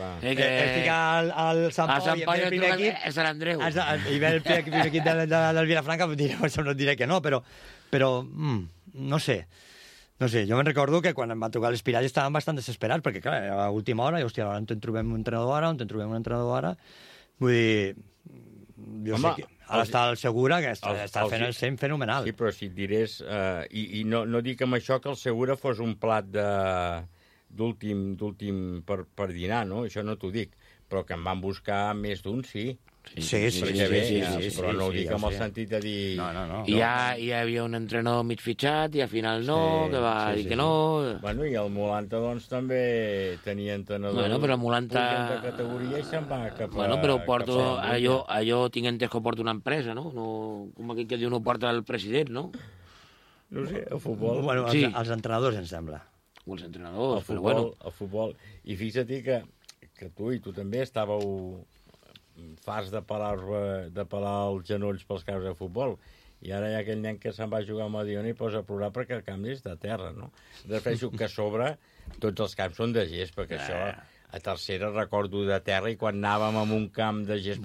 al Sant Pau i ve el primer equip...
És l'Andreu.
I ve el primer equip del Vilafranca, no et diré que no, però no sé. No sé, jo me'n recordo que quan em va tocar l'Espirall estàvem bastant desesperats, perquè, clar, a última hora, i, hòstia, ara on en trobem un entrenador ara, vull dir... Jo sé que ara està el Segura, que està fent el seny fenomenal.
Sí, però si et dirés... I no dic amb això que el Segura fos un plat d'últim per dinar, no? Això no t'ho dic. Però que em van buscar més d'un, sí.
Sí,
però no ho dic amb el sentit de dir...
No. I hi havia un entrenador mig fitxat i al final no, que va dir que no...
Bueno, i el Molanta, doncs, també tenia entrenador...
Bueno, però el Molanta...
de categoria i se'n va cap a...
Bueno, però porto... Allò tinc entès que ho porta una empresa, no? Com aquell que diu no porta el president, no?
No sé, el futbol...
Bueno, els entrenadors, em sembla.
O els entrenadors,
però bueno... El futbol... I fixa't que tu i tu també estàveu... fas de pelar els genolls pels camps de futbol, i ara hi ha aquell nen que se'n va jugar a Mediona i posa a plorar perquè el camp és de terra, no? Refereixo que a sobre tots els camps són de gest, perquè això a tercera recordo de terra, i quan anàvem a un camp de gest...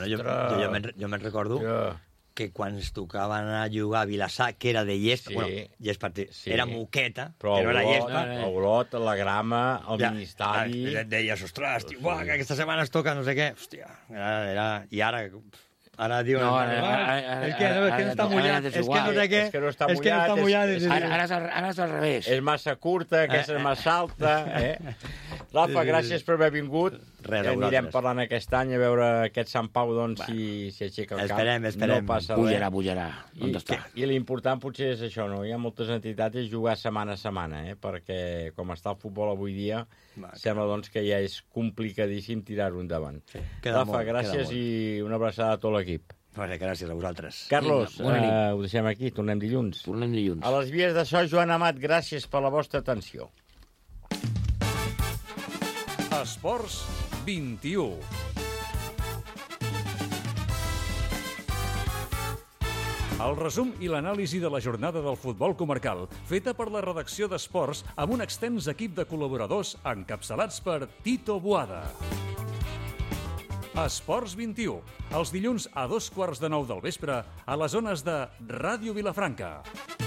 Jo me'n recordo que quan ens tocava anar a jugar a Vilassar, que era de llespa, era moqueta,
però
que no era llespa.
L'Olot, la grama, el ministeri...
Et deies, ostres, que aquesta setmana es toca no sé què. Hòstia, i ara diuen... És que no està mullat, és que no sé què, és que no està mullat.
Ara és al revés.
És massa curta, aquesta és massa alta. Rafa, gràcies per haver vingut. Anirem parlant aquest any a veure aquest Sant Pau, doncs, si aixeca el cap.
Esperem.
No passa res.
Pujarà. On està?
I l'important potser és això, no? Hi ha moltes entitats jugar setmana a setmana, perquè com està el futbol avui dia, sembla doncs que ja és complicadíssim tirar-ho endavant. Rafa, gràcies i una abraçada a tot l'equip.
Gràcies a vosaltres.
Carlos, ho deixem aquí, tornem dilluns. A les vies de so, Joan Amat, gràcies per la vostra atenció.
Esports 21. El resum i l'anàlisi de la jornada del futbol comarcal, feta per la redacció d'Esports amb un extens equip de col·laboradors encapçalats per Tito Boada. Esports 21, els dilluns a 2:15 del vespre a les zones de Ràdio Vilafranca.